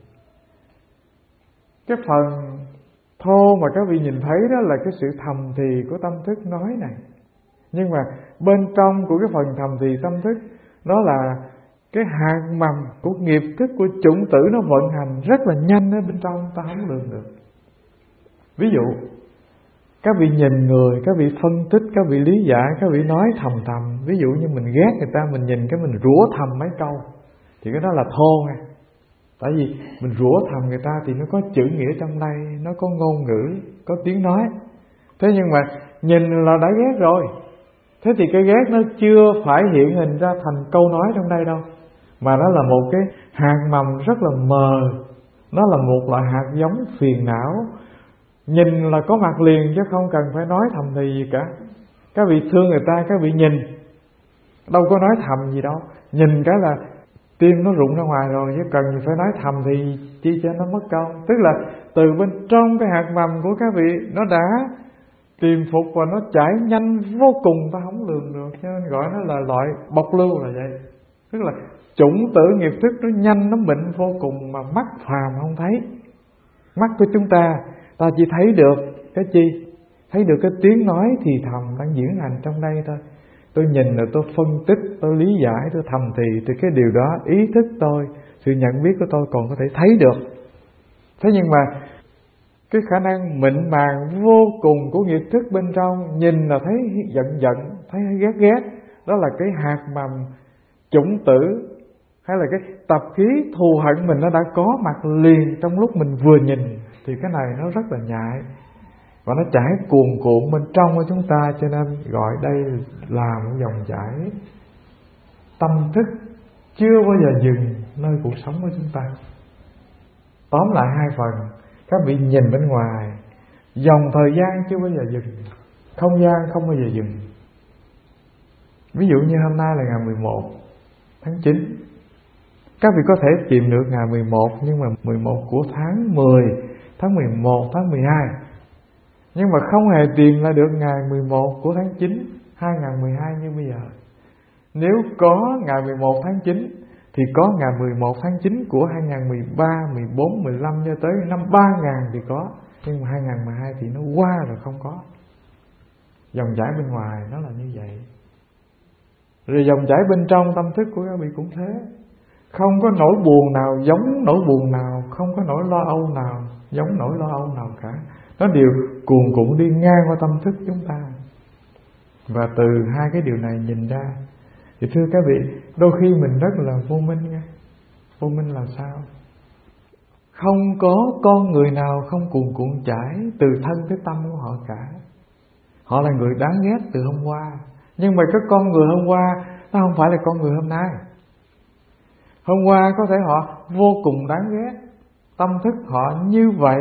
Cái phần thô mà các vị nhìn thấy đó là cái sự thầm thì của tâm thức nói này. Nhưng mà bên trong của cái phần thầm thì tâm thức, nó là cái hạt mầm của nghiệp thức của chủng tử, nó vận hành rất là nhanh ở bên trong, ta không lường được. Ví dụ, các vị nhìn người, các vị phân tích, các vị lý giải, các vị nói thầm thầm. Ví dụ như mình ghét người ta, mình nhìn cái mình rủa thầm mấy câu, thì cái đó là thô ha. Tại vì mình rủa thầm người ta thì nó có chữ nghĩa trong đây, nó có ngôn ngữ, có tiếng nói. Thế nhưng mà nhìn là đã ghét rồi. Thế thì cái ghét nó chưa phải hiện hình ra thành câu nói trong đây đâu, mà nó là một cái hạt mầm rất là mờ. Nó là một loại hạt giống phiền não. Nhìn là có mặt liền chứ không cần phải nói thầm thì gì cả. Các vị thương người ta, các vị nhìn, đâu có nói thầm gì đâu. Nhìn cái là tim nó rụng ra ngoài rồi, chứ cần phải nói thầm thì chi cho nó mất công. Tức là từ bên trong cái hạt mầm của các vị, nó đã tìm phục và nó chảy nhanh vô cùng, ta không lường được. Cho nên gọi nó là loại bộc lưu là vậy. Tức là chủng tử nghiệp thức nó nhanh, nó mịn vô cùng mà mắt phàm không thấy. Mắt của chúng ta, ta chỉ thấy được cái chi? Thấy được cái tiếng nói thì thầm đang diễn hành trong đây thôi. Tôi nhìn là tôi phân tích, tôi lý giải, tôi thầm thì thì cái điều đó ý thức tôi, sự nhận biết của tôi còn có thể thấy được. Thế nhưng mà cái khả năng mịn màng vô cùng của nghiệp thức bên trong, nhìn là thấy giận giận, thấy ghét ghét, đó là cái hạt mầm chủng tử hay là cái tập khí thù hận mình nó đã có mặt liền trong lúc mình vừa nhìn. Thì cái này nó rất là nhạy và nó chảy cuồn cuộn bên trong của chúng ta, cho nên gọi đây là một dòng chảy tâm thức chưa bao giờ dừng nơi cuộc sống của chúng ta. Tóm lại hai phần, các vị nhìn bên ngoài, dòng thời gian chưa bao giờ dừng, không gian không bao giờ dừng. Ví dụ như hôm nay là ngày mười một tháng chín, các vị có thể tìm được ngày mười một, nhưng mà mười một của tháng mười, tháng mười một, tháng mười hai, nhưng mà không hề tìm lại được ngày mười một của tháng chín hai nghìn không trăm mười hai như bây giờ. Nếu có ngày mười một tháng chín thì có ngày mười một tháng chín của hai nghìn không trăm mười ba, mười bốn, mười lăm cho tới năm ba nghìn thì có, nhưng mà hai nghìn không trăm mười hai thì nó qua rồi không có. Dòng chảy bên ngoài nó là như vậy. Rồi dòng chảy bên trong tâm thức của các vị cũng thế. Không có nỗi buồn nào giống nỗi buồn nào, không có nỗi lo âu nào giống nỗi lo âu nào cả. Nó đều cuồn cuộn đi ngang qua tâm thức chúng ta. Và từ hai cái điều này nhìn ra, thì thưa các vị, đôi khi mình rất là vô minh nha. Vô minh là sao? Không có con người nào không cuồn cuộn chảy từ thân tới tâm của họ cả. Họ là người đáng ghét từ hôm qua, nhưng mà cái con người hôm qua nó không phải là con người hôm nay. Hôm qua có thể họ vô cùng đáng ghét, tâm thức họ như vậy,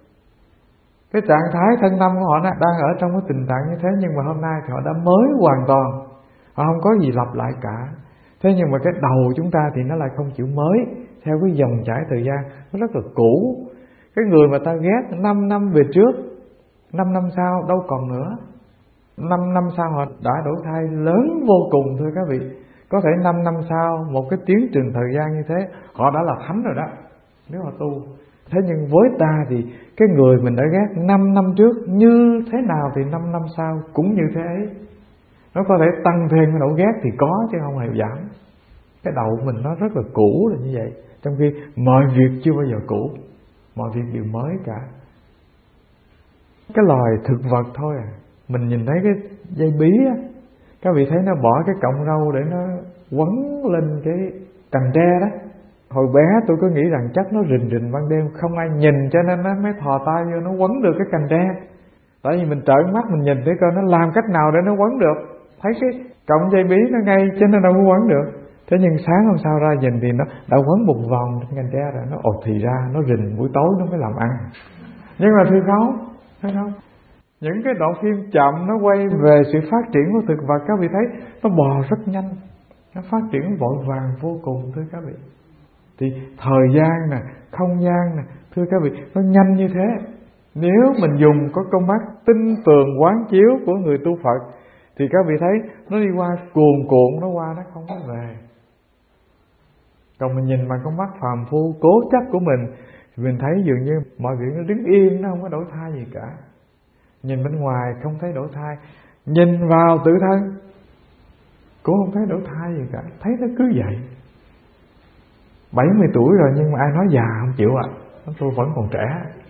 cái trạng thái thân tâm của họ đang ở trong cái tình trạng như thế, nhưng mà hôm nay thì họ đã mới hoàn toàn, họ không có gì lặp lại cả. Thế nhưng mà cái đầu chúng ta thì nó lại không chịu mới, theo cái dòng chảy thời gian nó rất là cũ. Cái người mà ta ghét năm năm về trước, năm năm sau đâu còn nữa. Năm năm sau họ đã đổi thay lớn vô cùng thưa các vị. Có thể năm năm sau, một cái tiến trình thời gian như thế, họ đã là thánh rồi đó, nếu họ tu. Thế nhưng với ta thì cái người mình đã ghét năm năm trước như thế nào thì năm năm sau cũng như thế ấy. Nó có thể tăng thêm cái nỗi ghét thì có, chứ không hề giảm. Cái đầu mình nó rất là cũ là như vậy. Trong khi mọi việc chưa bao giờ cũ, mọi việc đều mới cả. Cái loài thực vật thôi à, mình nhìn thấy cái dây bí á, các vị thấy nó bỏ cái cọng râu để nó quấn lên cái cành tre đó. Hồi bé tôi cứ nghĩ rằng chắc nó rình rình ban đêm không ai nhìn, cho nên nó mới thò tay vô nó quấn được cái cành tre. Tại vì mình trợn mắt mình nhìn thấy coi nó làm cách nào để nó quấn được. Thấy cái cọng dây bí nó ngay chứ nó đâu có quấn được. Thế nhưng sáng hôm sau ra nhìn thì nó đã quấn một vòng trên cành tre rồi. Nó ột thì ra, nó rình buổi tối nó mới làm ăn. Nhưng mà thì không, thấy không? Những cái đoạn phim chậm nó quay về sự phát triển của thực vật, các vị thấy nó bò rất nhanh, nó phát triển vội vàng vô cùng thưa các vị. Thì thời gian nè, không gian nè, thưa các vị, nó nhanh như thế. Nếu mình dùng có con mắt tinh tường quán chiếu của người tu Phật thì các vị thấy nó đi qua cuồn cuộn, nó qua nó không có về. Còn mình nhìn bằng con mắt phàm phu cố chấp của mình thì mình thấy dường như mọi việc nó đứng yên, nó không có đổi thay gì cả. Nhìn bên ngoài không thấy đổi thay, nhìn vào tự thân cũng không thấy đổi thay gì cả, thấy nó cứ vậy. bảy mươi tuổi rồi nhưng mà ai nói già không chịu ạ. À. Tôi vẫn còn trẻ.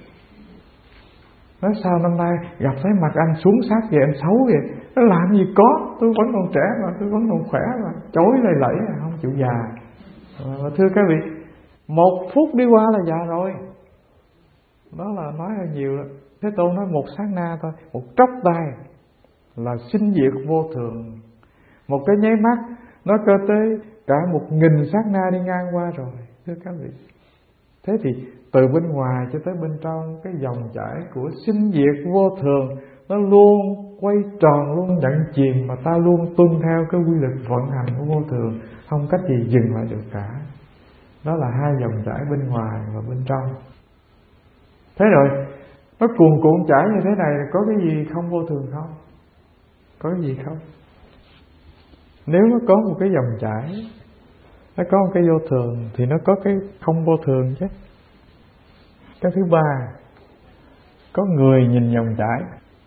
Nói sao năm nay gặp thấy mặt anh xuống sát vậy, anh xấu vậy. Nó làm gì có, tôi vẫn còn trẻ mà, tôi vẫn còn khỏe mà. Chối lầy lẫy không chịu già. Mà thưa các vị, một phút đi qua là già rồi. Đó là nói hơi nhiều đó. Thế Tôn nói một sát na thôi, một tróc tay là sinh diệt vô thường. Một cái nháy mắt nó cơ tới cả một nghìn sát na đi ngang qua rồi, thưa các vị. Thế thì từ bên ngoài cho tới bên trong, cái dòng chảy của sinh diệt vô thường nó luôn quay tròn, luôn nhận chìm, mà ta luôn tuân theo cái quy luật vận hành của vô thường, không cách gì dừng lại được cả. Đó là hai dòng chảy bên ngoài và bên trong. Thế rồi nó cuồn cuộn chảy như thế này, có cái gì không vô thường không? Có cái gì không? Nếu nó có một cái dòng chảy Nó có một cái vô thường thì nó có cái không vô thường chứ. Cái thứ ba, có người nhìn dòng chảy.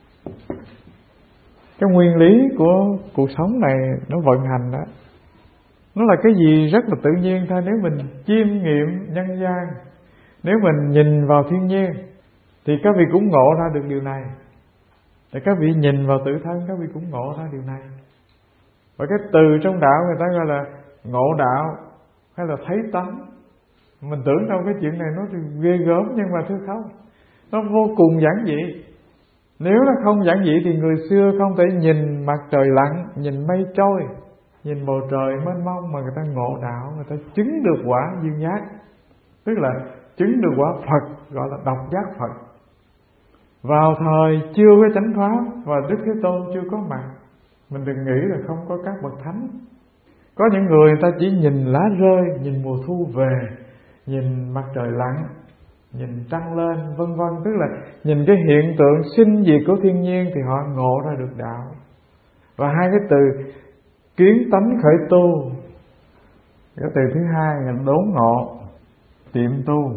Cái nguyên lý của cuộc sống này nó vận hành đó, nó là cái gì rất là tự nhiên thôi. Nếu mình chiêm nghiệm nhân gian, nếu mình nhìn vào thiên nhiên, thì các vị cũng ngộ ra được điều này. Để các vị nhìn vào tự thân, các vị cũng ngộ ra điều này. Và cái từ trong đạo người ta gọi là ngộ đạo hay là thấy tánh. Mình tưởng đâu cái chuyện này nó ghê gớm, nhưng mà thưa không, nó vô cùng giản dị. Nếu nó không giản dị thì người xưa không thể nhìn mặt trời lặn, nhìn mây trôi, nhìn bầu trời mênh mông mà người ta ngộ đạo, người ta chứng được quả duyên giác. Tức là chứng được quả Phật, gọi là độc giác Phật. Vào thời chưa có chánh pháp và Đức Thế Tôn chưa có mặt, mình đừng nghĩ là không có các bậc thánh. Có những người, người ta chỉ nhìn lá rơi, nhìn mùa thu về, nhìn mặt trời lặn, nhìn trăng lên, vân vân. Tức là nhìn cái hiện tượng sinh diệt của thiên nhiên thì họ ngộ ra được đạo. Và hai cái từ kiến tánh khởi tu, cái từ thứ hai là đốn ngộ, tiệm tu,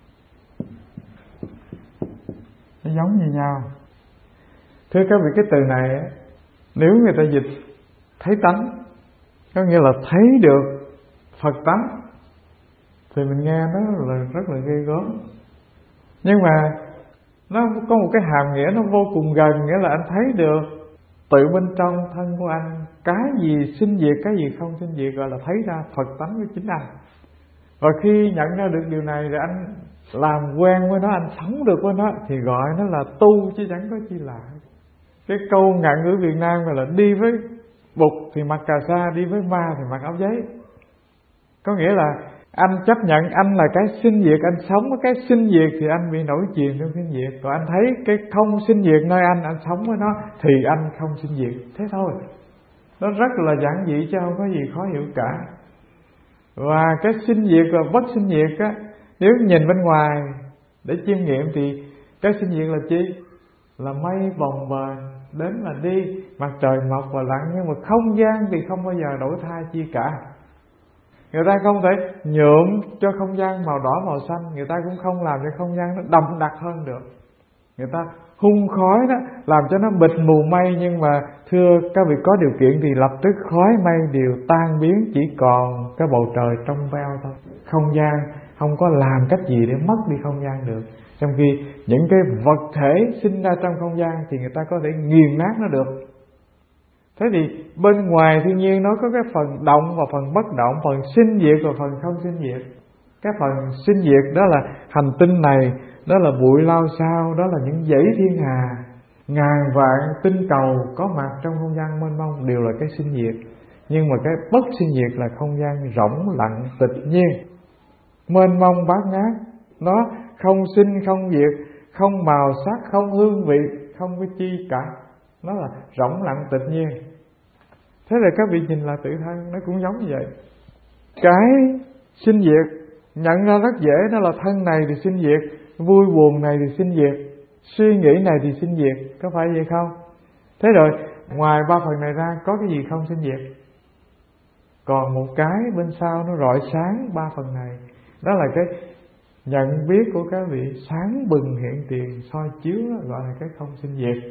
nó giống như nhau. Thưa các vị, cái từ này nếu người ta dịch thấy tánh, có nghĩa là thấy được Phật tánh, thì mình nghe nó là rất là ghê gớm. Nhưng mà nó có một cái hàm nghĩa nó vô cùng gần, nghĩa là anh thấy được tự bên trong thân của anh, cái gì sinh diệt, cái gì không sinh diệt, gọi là thấy ra Phật tánh của chính anh. Và khi nhận ra được điều này rồi anh làm quen với nó, anh sống được với nó, thì gọi nó là tu chứ chẳng có chi lạ. Cái câu ngạn ngữ Việt Nam gọi là đi với Bụt thì mặc cà sa, đi với ma thì mặc áo giấy. Có nghĩa là anh chấp nhận anh là cái sinh diệt, anh sống với cái sinh diệt thì anh bị nổi chìm trong sinh diệt. Còn anh thấy cái không sinh diệt nơi anh, anh sống với nó thì anh không sinh diệt. Thế thôi. Nó rất là giản dị chứ không có gì khó hiểu cả. Và cái sinh diệt và bất sinh diệt á, nếu nhìn bên ngoài để chiêm nghiệm thì cái sinh diệt là chi? Là mây bồng bềnh, đến là đi, mặt trời mọc và lặn. Nhưng mà không gian thì không bao giờ đổi thay chi cả. Người ta không thể nhuộm cho không gian màu đỏ màu xanh, người ta cũng không làm cho không gian nó đậm đặc hơn được. Người ta hun khói đó, làm cho nó bịt mù mây. Nhưng mà thưa các vị, có điều kiện thì lập tức khói mây đều tan biến, chỉ còn cái bầu trời trong veo thôi. Không gian không có làm cách gì để mất đi không gian được. Trong khi những cái vật thể sinh ra trong không gian thì người ta có thể nghiền nát nó được. Thế thì bên ngoài thiên nhiên nó có cái phần động và phần bất động, phần sinh diệt và phần không sinh diệt. Cái phần sinh diệt đó là hành tinh này, đó là bụi lao sao, đó là những dãy thiên hà, ngàn vạn tinh cầu có mặt trong không gian mênh mông đều là cái sinh diệt. Nhưng mà cái bất sinh diệt là không gian rỗng lặng tịch nhiên, mênh mông bát ngát. Nó không sinh không diệt, không màu sắc, không hương vị, không có chi cả. Nó là rỗng lặng tịch nhiên. Thế là các vị nhìn là tự thân nó cũng giống như vậy. Cái sinh diệt nhận ra rất dễ, đó là thân này thì sinh diệt, vui buồn này thì sinh diệt, suy nghĩ này thì sinh diệt. Có phải vậy không? Thế rồi ngoài ba phần này ra có cái gì không sinh diệt? Còn một cái bên sau nó rọi sáng ba phần này. Đó là cái nhận biết của các vị sáng bừng hiện tiền soi chiếu, gọi là cái không sinh diệt.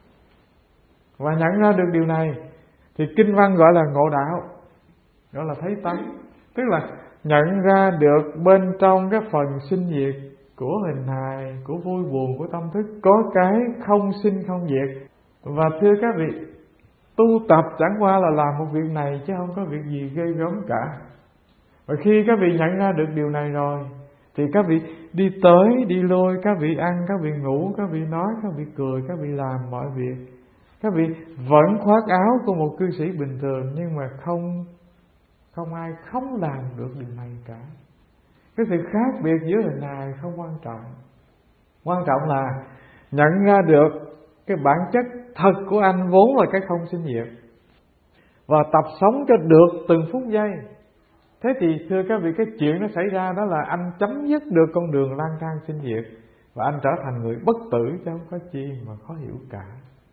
Và nhận ra được điều này thì kinh văn gọi là ngộ đạo, gọi là thấy tánh. Tức là nhận ra được bên trong cái phần sinh diệt của hình hài, của vui buồn, của tâm thức, có cái không sinh không diệt. Và thưa các vị, tu tập chẳng qua là làm một việc này chứ không có việc gì ghê gớm cả. Và khi các vị nhận ra được điều này rồi thì các vị đi tới, đi lui, các vị ăn, các vị ngủ, các vị nói, các vị cười, các vị làm mọi việc. Các vị vẫn khoác áo của một cư sĩ bình thường, nhưng mà không không ai không làm được điều này cả. Cái sự khác biệt giữa hình hài không quan trọng. Quan trọng là nhận ra được cái bản chất thật của anh vốn là cái không sinh diệt, và tập sống cho được từng phút giây. Thế thì thưa các vị, cái chuyện nó xảy ra đó là anh chấm dứt được con đường lang thang sinh diệt, và anh trở thành người bất tử chứ không có chi mà khó hiểu cả.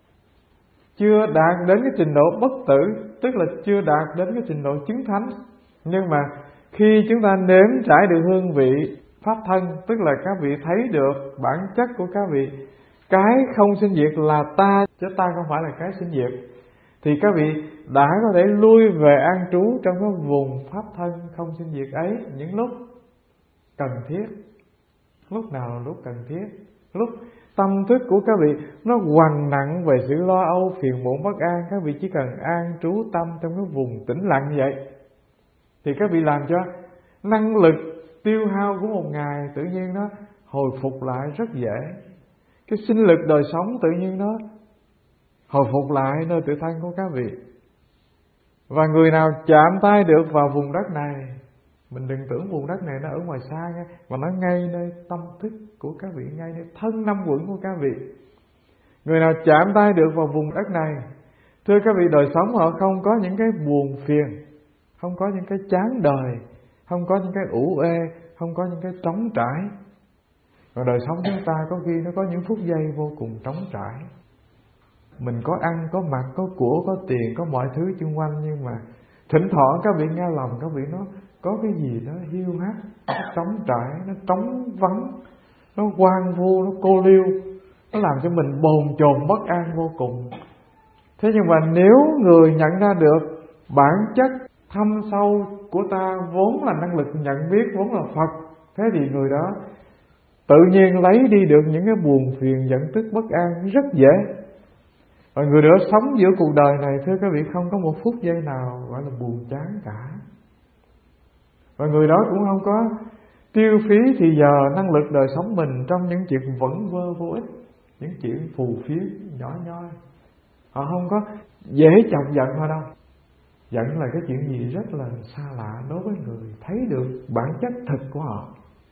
Chưa đạt đến cái trình độ bất tử, tức là chưa đạt đến cái trình độ chứng thánh, nhưng mà Khi chúng ta nếm trải được hương vị pháp thân, tức là các vị thấy được bản chất của các vị, cái không sinh diệt là ta, chứ ta không phải là cái sinh diệt, thì các vị đã có thể lui về an trú trong cái vùng pháp thân không sinh diệt ấy những lúc cần thiết. Lúc nào là lúc cần thiết? Lúc tâm thức của các vị nó quằn nặng về sự lo âu, phiền muộn, bất an, các vị chỉ cần an trú tâm trong cái vùng tĩnh lặng như vậy, thì các vị làm cho năng lực tiêu hao của một ngày tự nhiên nó hồi phục lại rất dễ. Cái sinh lực đời sống tự nhiên nó hồi phục lại nơi tự thân của các vị. Và người nào chạm tay được vào vùng đất này, mình đừng tưởng vùng đất này nó ở ngoài xa nha, mà nó ngay nơi tâm thức của các vị, ngay nơi thân năm quẩn của các vị. Người nào chạm tay được vào vùng đất này, thưa các vị, đời sống họ không có những cái buồn phiền, không có những cái chán đời, không có những cái ủ ê, không có những cái trống trải. Còn đời sống chúng ta có khi nó có những phút giây vô cùng trống trải. Mình có ăn, có mặc, có của, có tiền, có mọi thứ xung quanh, nhưng mà thỉnh thoảng các vị nghe lòng các vị nó có cái gì đó hiu hắt, nó trống trải, nó trống vắng, nó hoang vu, nó cô liêu, nó làm cho mình bồn chồn bất an vô cùng. Thế nhưng mà nếu người nhận ra được bản chất thâm sâu của ta vốn là năng lực nhận biết, vốn là Phật, thế thì người đó tự nhiên lấy đi được những cái buồn phiền, giận tức, bất an rất dễ. Và người đó sống giữa cuộc đời này, thưa các vị, không có một phút giây nào gọi là buồn chán cả. Và người đó cũng không có tiêu phí thì giờ năng lực đời sống mình trong những chuyện vẩn vơ vô ích, những chuyện phù phiếm nhỏ nhoi. Họ không có dễ chọc giận họ đâu. Giận là cái chuyện gì rất là xa lạ đối với người thấy được bản chất thực của họ.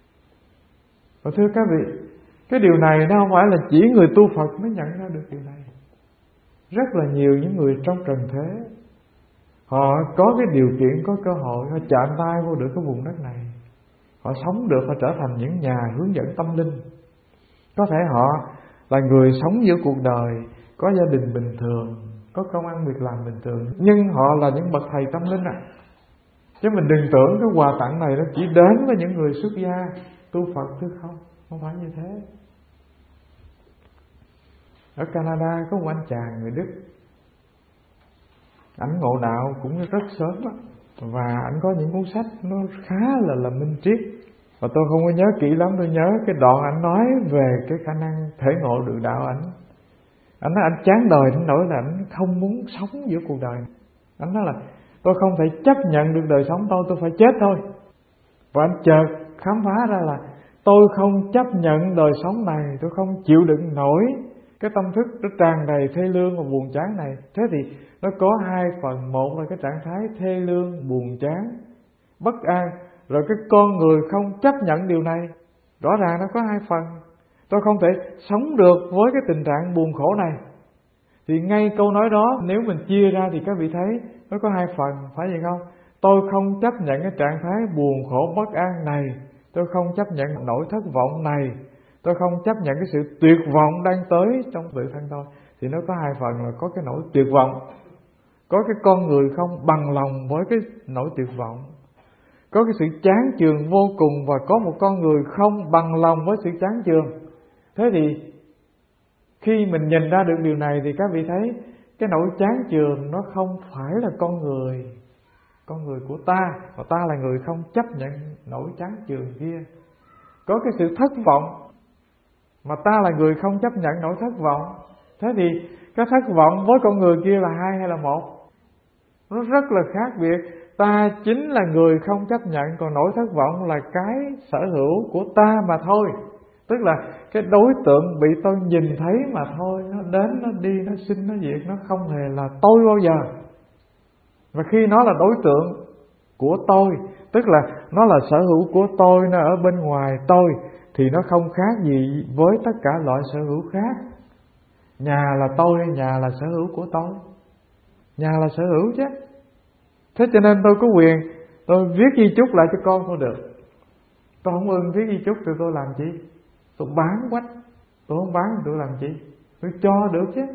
Và thưa các vị, cái điều này nó không phải là chỉ người tu Phật mới nhận ra được điều này. Rất là nhiều những người trong trần thế, họ có cái điều kiện, có cơ hội, họ chạm tay vô được cái vùng đất này, họ sống được, họ trở thành những nhà hướng dẫn tâm linh. Có thể họ là người sống giữa cuộc đời, có gia đình bình thường, có công ăn việc làm bình thường, nhưng họ là những bậc thầy tâm linh à. Chứ mình đừng tưởng cái quà tặng này nó chỉ đến với những người xuất gia tu Phật chứ không, không phải như thế. Ở Canada có một anh chàng người Đức, ảnh ngộ đạo cũng rất sớm đó. Và ảnh có những cuốn sách nó khá là là minh triết. Và tôi không có nhớ kỹ lắm, tôi nhớ cái đoạn ảnh nói về cái khả năng thể ngộ được đạo ảnh. Ảnh nói ảnh chán đời đến nỗi là ảnh không muốn sống giữa cuộc đời. Ảnh nói là tôi không thể chấp nhận được đời sống tôi, tôi phải chết thôi. Và anh chợt khám phá ra là tôi không chấp nhận đời sống này, tôi không chịu đựng nổi cái tâm thức nó tràn đầy thê lương và buồn chán này. Thế thì nó có hai phần. Một là cái trạng thái thê lương, buồn chán, bất an. Rồi cái con người không chấp nhận điều này. Rõ ràng nó có hai phần. Tôi không thể sống được với cái tình trạng buồn khổ này. Thì ngay câu nói đó nếu mình chia ra thì các vị thấy nó có hai phần, phải vậy không? Tôi không chấp nhận cái trạng thái buồn khổ bất an này, tôi không chấp nhận nỗi thất vọng này, tôi không chấp nhận cái sự tuyệt vọng đang tới trong tự thân tôi. Thì nó có hai phần là có cái nỗi tuyệt vọng, có cái con người không bằng lòng với cái nỗi tuyệt vọng, có cái sự chán chường vô cùng, và có một con người không bằng lòng với sự chán chường. Thế thì khi mình nhìn ra được điều này thì các vị thấy cái nỗi chán chường nó không phải là con người, con người của ta, và ta là người không chấp nhận nỗi chán chường kia. Có cái sự thất vọng, mà ta là người không chấp nhận nỗi thất vọng. Thế thì cái thất vọng với con người kia là hai hay là một? Nó rất là khác biệt. Ta chính là người không chấp nhận, còn nỗi thất vọng là cái sở hữu của ta mà thôi. Tức là cái đối tượng bị tôi nhìn thấy mà thôi. Nó đến, nó đi, nó sinh, nó diệt, nó không hề là tôi bao giờ. Và khi nó là đối tượng của tôi, tức là nó là sở hữu của tôi, nó ở bên ngoài tôi, thì nó không khác gì với tất cả loại sở hữu khác. Nhà là tôi, nhà là sở hữu của tôi, nhà là sở hữu chứ. Thế cho nên tôi có quyền tôi viết di chúc lại cho con tôi được. Tôi không ưng viết di chúc thì tôi làm chi? Tôi bán quách. Tôi không bán thì tôi làm chi? Tôi cho được chứ.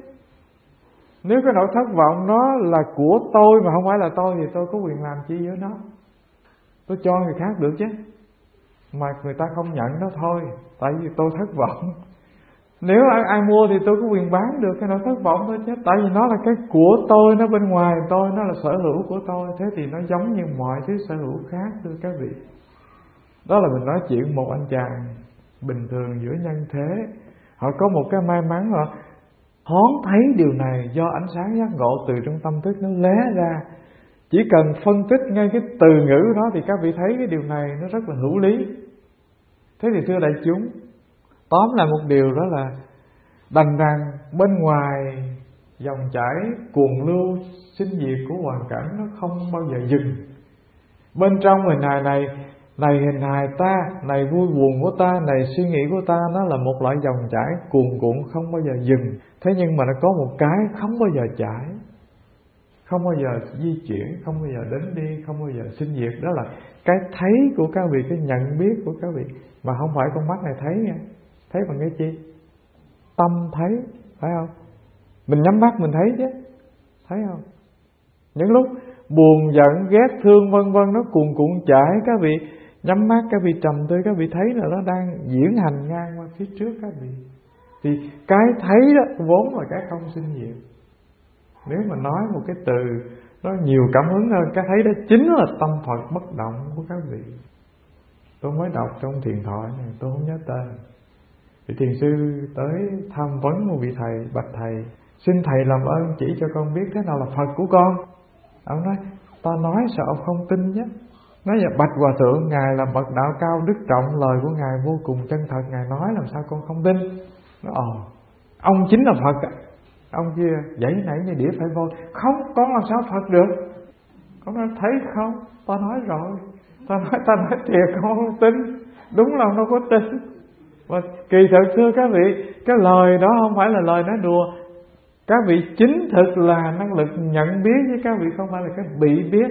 Nếu cái nỗi thất vọng nó là của tôi mà không phải là tôi thì tôi có quyền làm chi với nó? tôi cho người khác được chứ, mà người ta không nhận đó thôi, tại vì tôi thất vọng. Nếu ai, ai mua thì tôi có quyền bán được, cái nó thất vọng thôi chứ, tại vì nó là cái của tôi, nó bên ngoài tôi, nó là sở hữu của tôi. Thế thì nó giống như mọi thứ sở hữu khác, thưa các vị. Đó là mình nói chuyện một anh chàng bình thường giữa nhân thế, họ có một cái may mắn, họ thoáng thấy điều này do ánh sáng giác ngộ từ trong tâm thức nó lóe ra. Chỉ cần phân tích ngay cái từ ngữ đó thì các vị thấy cái điều này nó rất là hữu lý. Thế thì thưa đại chúng, tóm lại một điều đó là đành rằng bên ngoài dòng chảy cuồng lưu sinh diệt của hoàn cảnh nó không bao giờ dừng. Bên trong hình hài này, này hình hài ta, này vui buồn của ta, này suy nghĩ của ta, nó là một loại dòng chảy cuồn cuộn không bao giờ dừng. Thế nhưng mà nó có một cái không bao giờ chảy, không bao giờ di chuyển, không bao giờ đến đi, không bao giờ sinh diệt. Đó là cái thấy của các vị, cái nhận biết của các vị, mà không phải con mắt này thấy nha. Thấy bằng cái chi? Tâm thấy, phải không? Mình nhắm mắt mình thấy chứ, thấy không? Những lúc buồn, giận, ghét, thương vân vân nó cuồn cuộn chảy, các vị nhắm mắt, các vị trầm tư, các vị thấy là nó đang diễn hành ngang qua phía trước các vị. Thì cái thấy đó vốn là cái không sinh diệt. Nếu mà nói một cái từ nó nhiều cảm hứng hơn, cái thấy đó chính là tâm Phật bất động của các vị. Tôi mới đọc trong thiền thoại này, tôi không nhớ tên. Thì thiền sư tới tham vấn một vị thầy, bạch thầy, xin thầy làm ơn chỉ cho con biết thế nào là Phật của con. Ông nói, ta nói sợ ông không tin nhé. Nói là bạch hòa thượng, ngài là bậc đạo cao đức trọng, lời của ngài vô cùng chân thật, ngài nói làm sao con không tin. Nó ồ, ông chính là Phật. Ông kia dãy nảy như đĩa phải vô, không, con làm sao Phật được. Con nói thấy không, ta nói rồi, ta nói ta nói thiệt, con không tin. Đúng là ông đâu có tin. Và kỳ thực thưa các vị, cái lời đó không phải là lời nói đùa. Các vị chính thực là năng lực nhận biết, với các vị không phải là cái bị biết.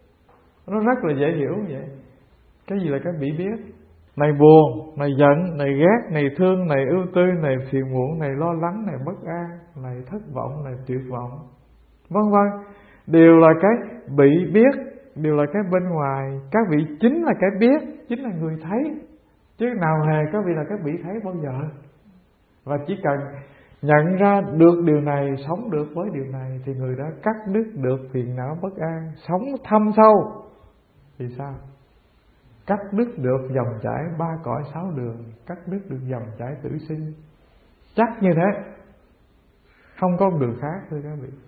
Nó rất là dễ hiểu vậy. Cái gì là cái bị biết? Này buồn, này giận, này ghét, này thương, này ưu tư, này phiền muộn, này lo lắng, này bất an, này thất vọng, này tuyệt vọng, vân vân, đều là cái bị biết, đều là cái bên ngoài. Các vị chính là cái biết, chính là người thấy, chứ nào hề các vị là cái bị thấy bao giờ. Và chỉ cần nhận ra được điều này, sống được với điều này, thì người đó cắt đứt được phiền não bất an, sống thâm sâu. Thì sao? Cắt đứt được dòng chảy ba cõi sáu đường, cắt đứt được dòng chảy tử sinh. Chắc như thế, không có đường khác thưa các vị.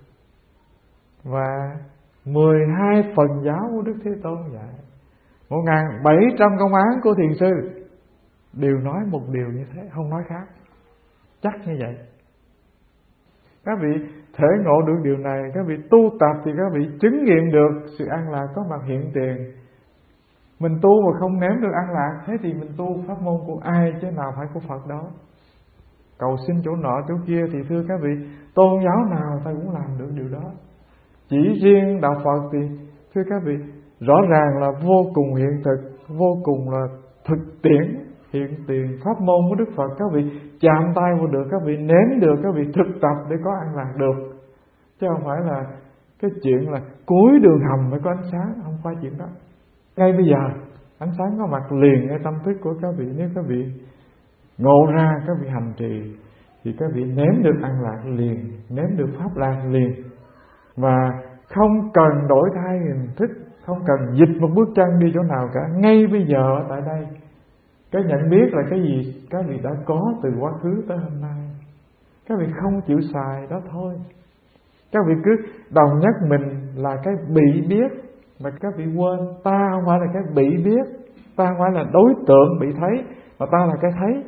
Và mười hai phần giáo của Đức Thế Tôn dạy, một nghìn bảy trăm công án của thiền sư đều nói một điều như thế, không nói khác. Chắc như vậy. Các vị thể ngộ được điều này, các vị tu tập thì các vị chứng nghiệm được sự an lạc có mặt hiện tiền. Mình tu mà không nếm được an lạc, thế thì mình tu pháp môn của ai chứ nào phải của Phật đó. Cầu xin chỗ nọ chỗ kia thì thưa các vị, tôn giáo nào ta cũng làm được điều đó. Chỉ riêng đạo Phật thì thưa các vị, rõ ràng là vô cùng hiện thực, vô cùng là thực tiễn, hiện tiền pháp môn của Đức Phật. Các vị chạm tay vào được, các vị nếm được, các vị thực tập để có an lạc được. Chứ không phải là cái chuyện là cuối đường hầm mới có ánh sáng, không phải chuyện đó. Ngay bây giờ ánh sáng có mặt liền ở tâm thức của các vị. Nếu các vị ngộ ra, các vị hành trì thì các vị nếm được an lạc liền, nếm được pháp lạc liền. Và không cần đổi thay hình thức, không cần dịch một bước chân đi chỗ nào cả. Ngay bây giờ tại đây, cái nhận biết là cái gì các vị đã có từ quá khứ tới hôm nay. Các vị không chịu xài đó thôi. Các vị cứ đồng nhất mình là cái bị biết, mà các vị quên ta không phải là cái bị biết, ta không phải là đối tượng bị thấy, mà ta là cái thấy.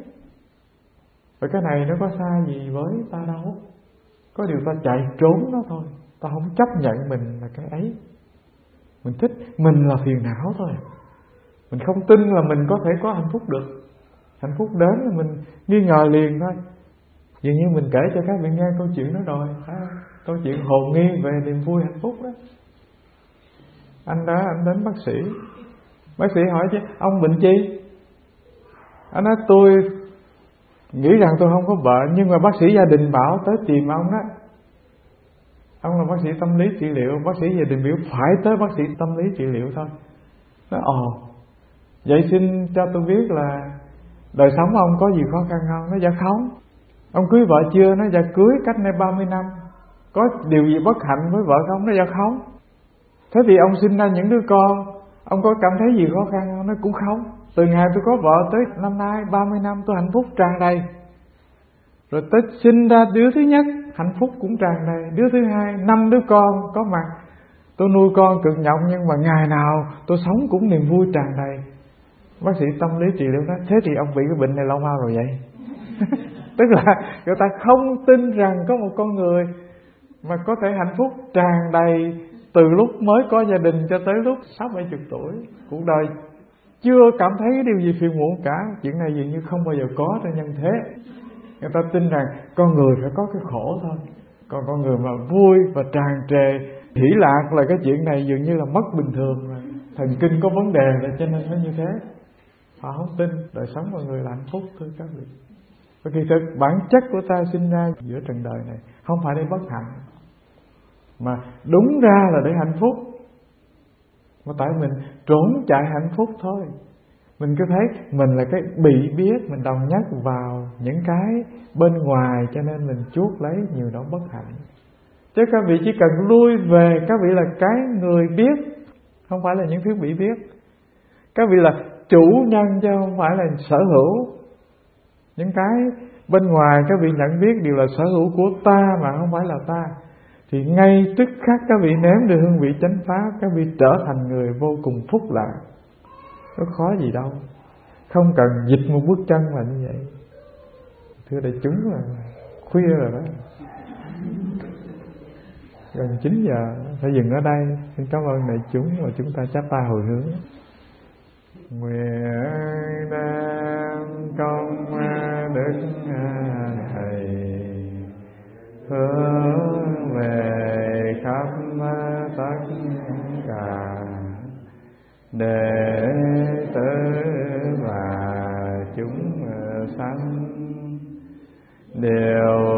Và cái này nó có sai gì với ta đâu. Có điều ta chạy trốn nó thôi. Ta không chấp nhận mình là cái ấy. Mình thích mình là phiền não thôi. Mình không tin là mình có thể có hạnh phúc được. Hạnh phúc đến là mình nghi ngờ liền thôi. Dường như mình kể cho các vị nghe câu chuyện đó rồi, à, câu chuyện hồn nghi về niềm vui hạnh phúc đó. Anh đó, anh đến bác sĩ. Bác sĩ hỏi chứ, ông bệnh chi? Anh nói tôi nghĩ rằng tôi không có bệnh, nhưng mà bác sĩ gia đình bảo tới tìm ông đó. Ông là bác sĩ tâm lý trị liệu, bác sĩ gia đình biểu phải tới bác sĩ tâm lý trị liệu thôi. Nói ồ, vậy xin cho tôi biết là đời sống ông có gì khó khăn không? Nó dạ không. Ông cưới vợ chưa? Nó dạ cưới cách nay ba mươi năm. Có điều gì bất hạnh với vợ không? Nó dạ không. Thế thì ông sinh ra những đứa con, ông có cảm thấy gì khó khăn không? Nó cũng không. Từ ngày tôi có vợ tới năm nay ba mươi năm tôi hạnh phúc tràn đầy. Rồi tới sinh ra đứa thứ nhất hạnh phúc cũng tràn đầy, đứa thứ hai năm đứa con có mặt. Tôi nuôi con cực nhọc nhưng mà ngày nào tôi sống cũng niềm vui tràn đầy. Bác sĩ tâm lý trị liệu nói thế thì ông bị cái bệnh này lâu mau rồi vậy. Tức là người ta không tin rằng có một con người mà có thể hạnh phúc tràn đầy từ lúc mới có gia đình cho tới lúc sáu bảy chục tuổi cuộc đời, chưa cảm thấy cái điều gì phiền muộn cả. Chuyện này dường như không bao giờ có trên nhân thế. Người ta tin rằng con người phải có cái khổ thôi, còn con người mà vui và tràn trề hỷ lạc là cái chuyện này dường như là mất bình thường rồi, thần kinh có vấn đề rồi, cho nên nó như thế. Họ không tin đời sống con người là hạnh phúc, thưa các vị. Và kỳ thực bản chất của ta sinh ra giữa trần đời này không phải để bất hạnh, mà đúng ra là để hạnh phúc. Mà tại mình trốn chạy hạnh phúc thôi. Mình cứ thấy mình là cái bị biết, mình đồng nhất vào những cái bên ngoài, cho nên mình chuốc lấy nhiều đó bất hạnh. Chứ các vị chỉ cần lui về, các vị là cái người biết, không phải là những thứ bị biết. Các vị là chủ nhân chứ không phải là sở hữu. Những cái bên ngoài các vị nhận biết đều là sở hữu của ta mà không phải là ta, thì ngay tức khắc các vị nếm được hương vị chánh pháp, các vị trở thành người vô cùng phúc lạc. Có khó gì đâu, không cần dịch một bước chân là như vậy. Thưa đại chúng, là khuya rồi đó, gần chín giờ phải dừng ở đây. Xin cảm ơn đại chúng và chúng ta chắp tay hồi hướng. Nguyện đem công đức thầy hướng về khắp tất cả đệ tử và chúng sanh đều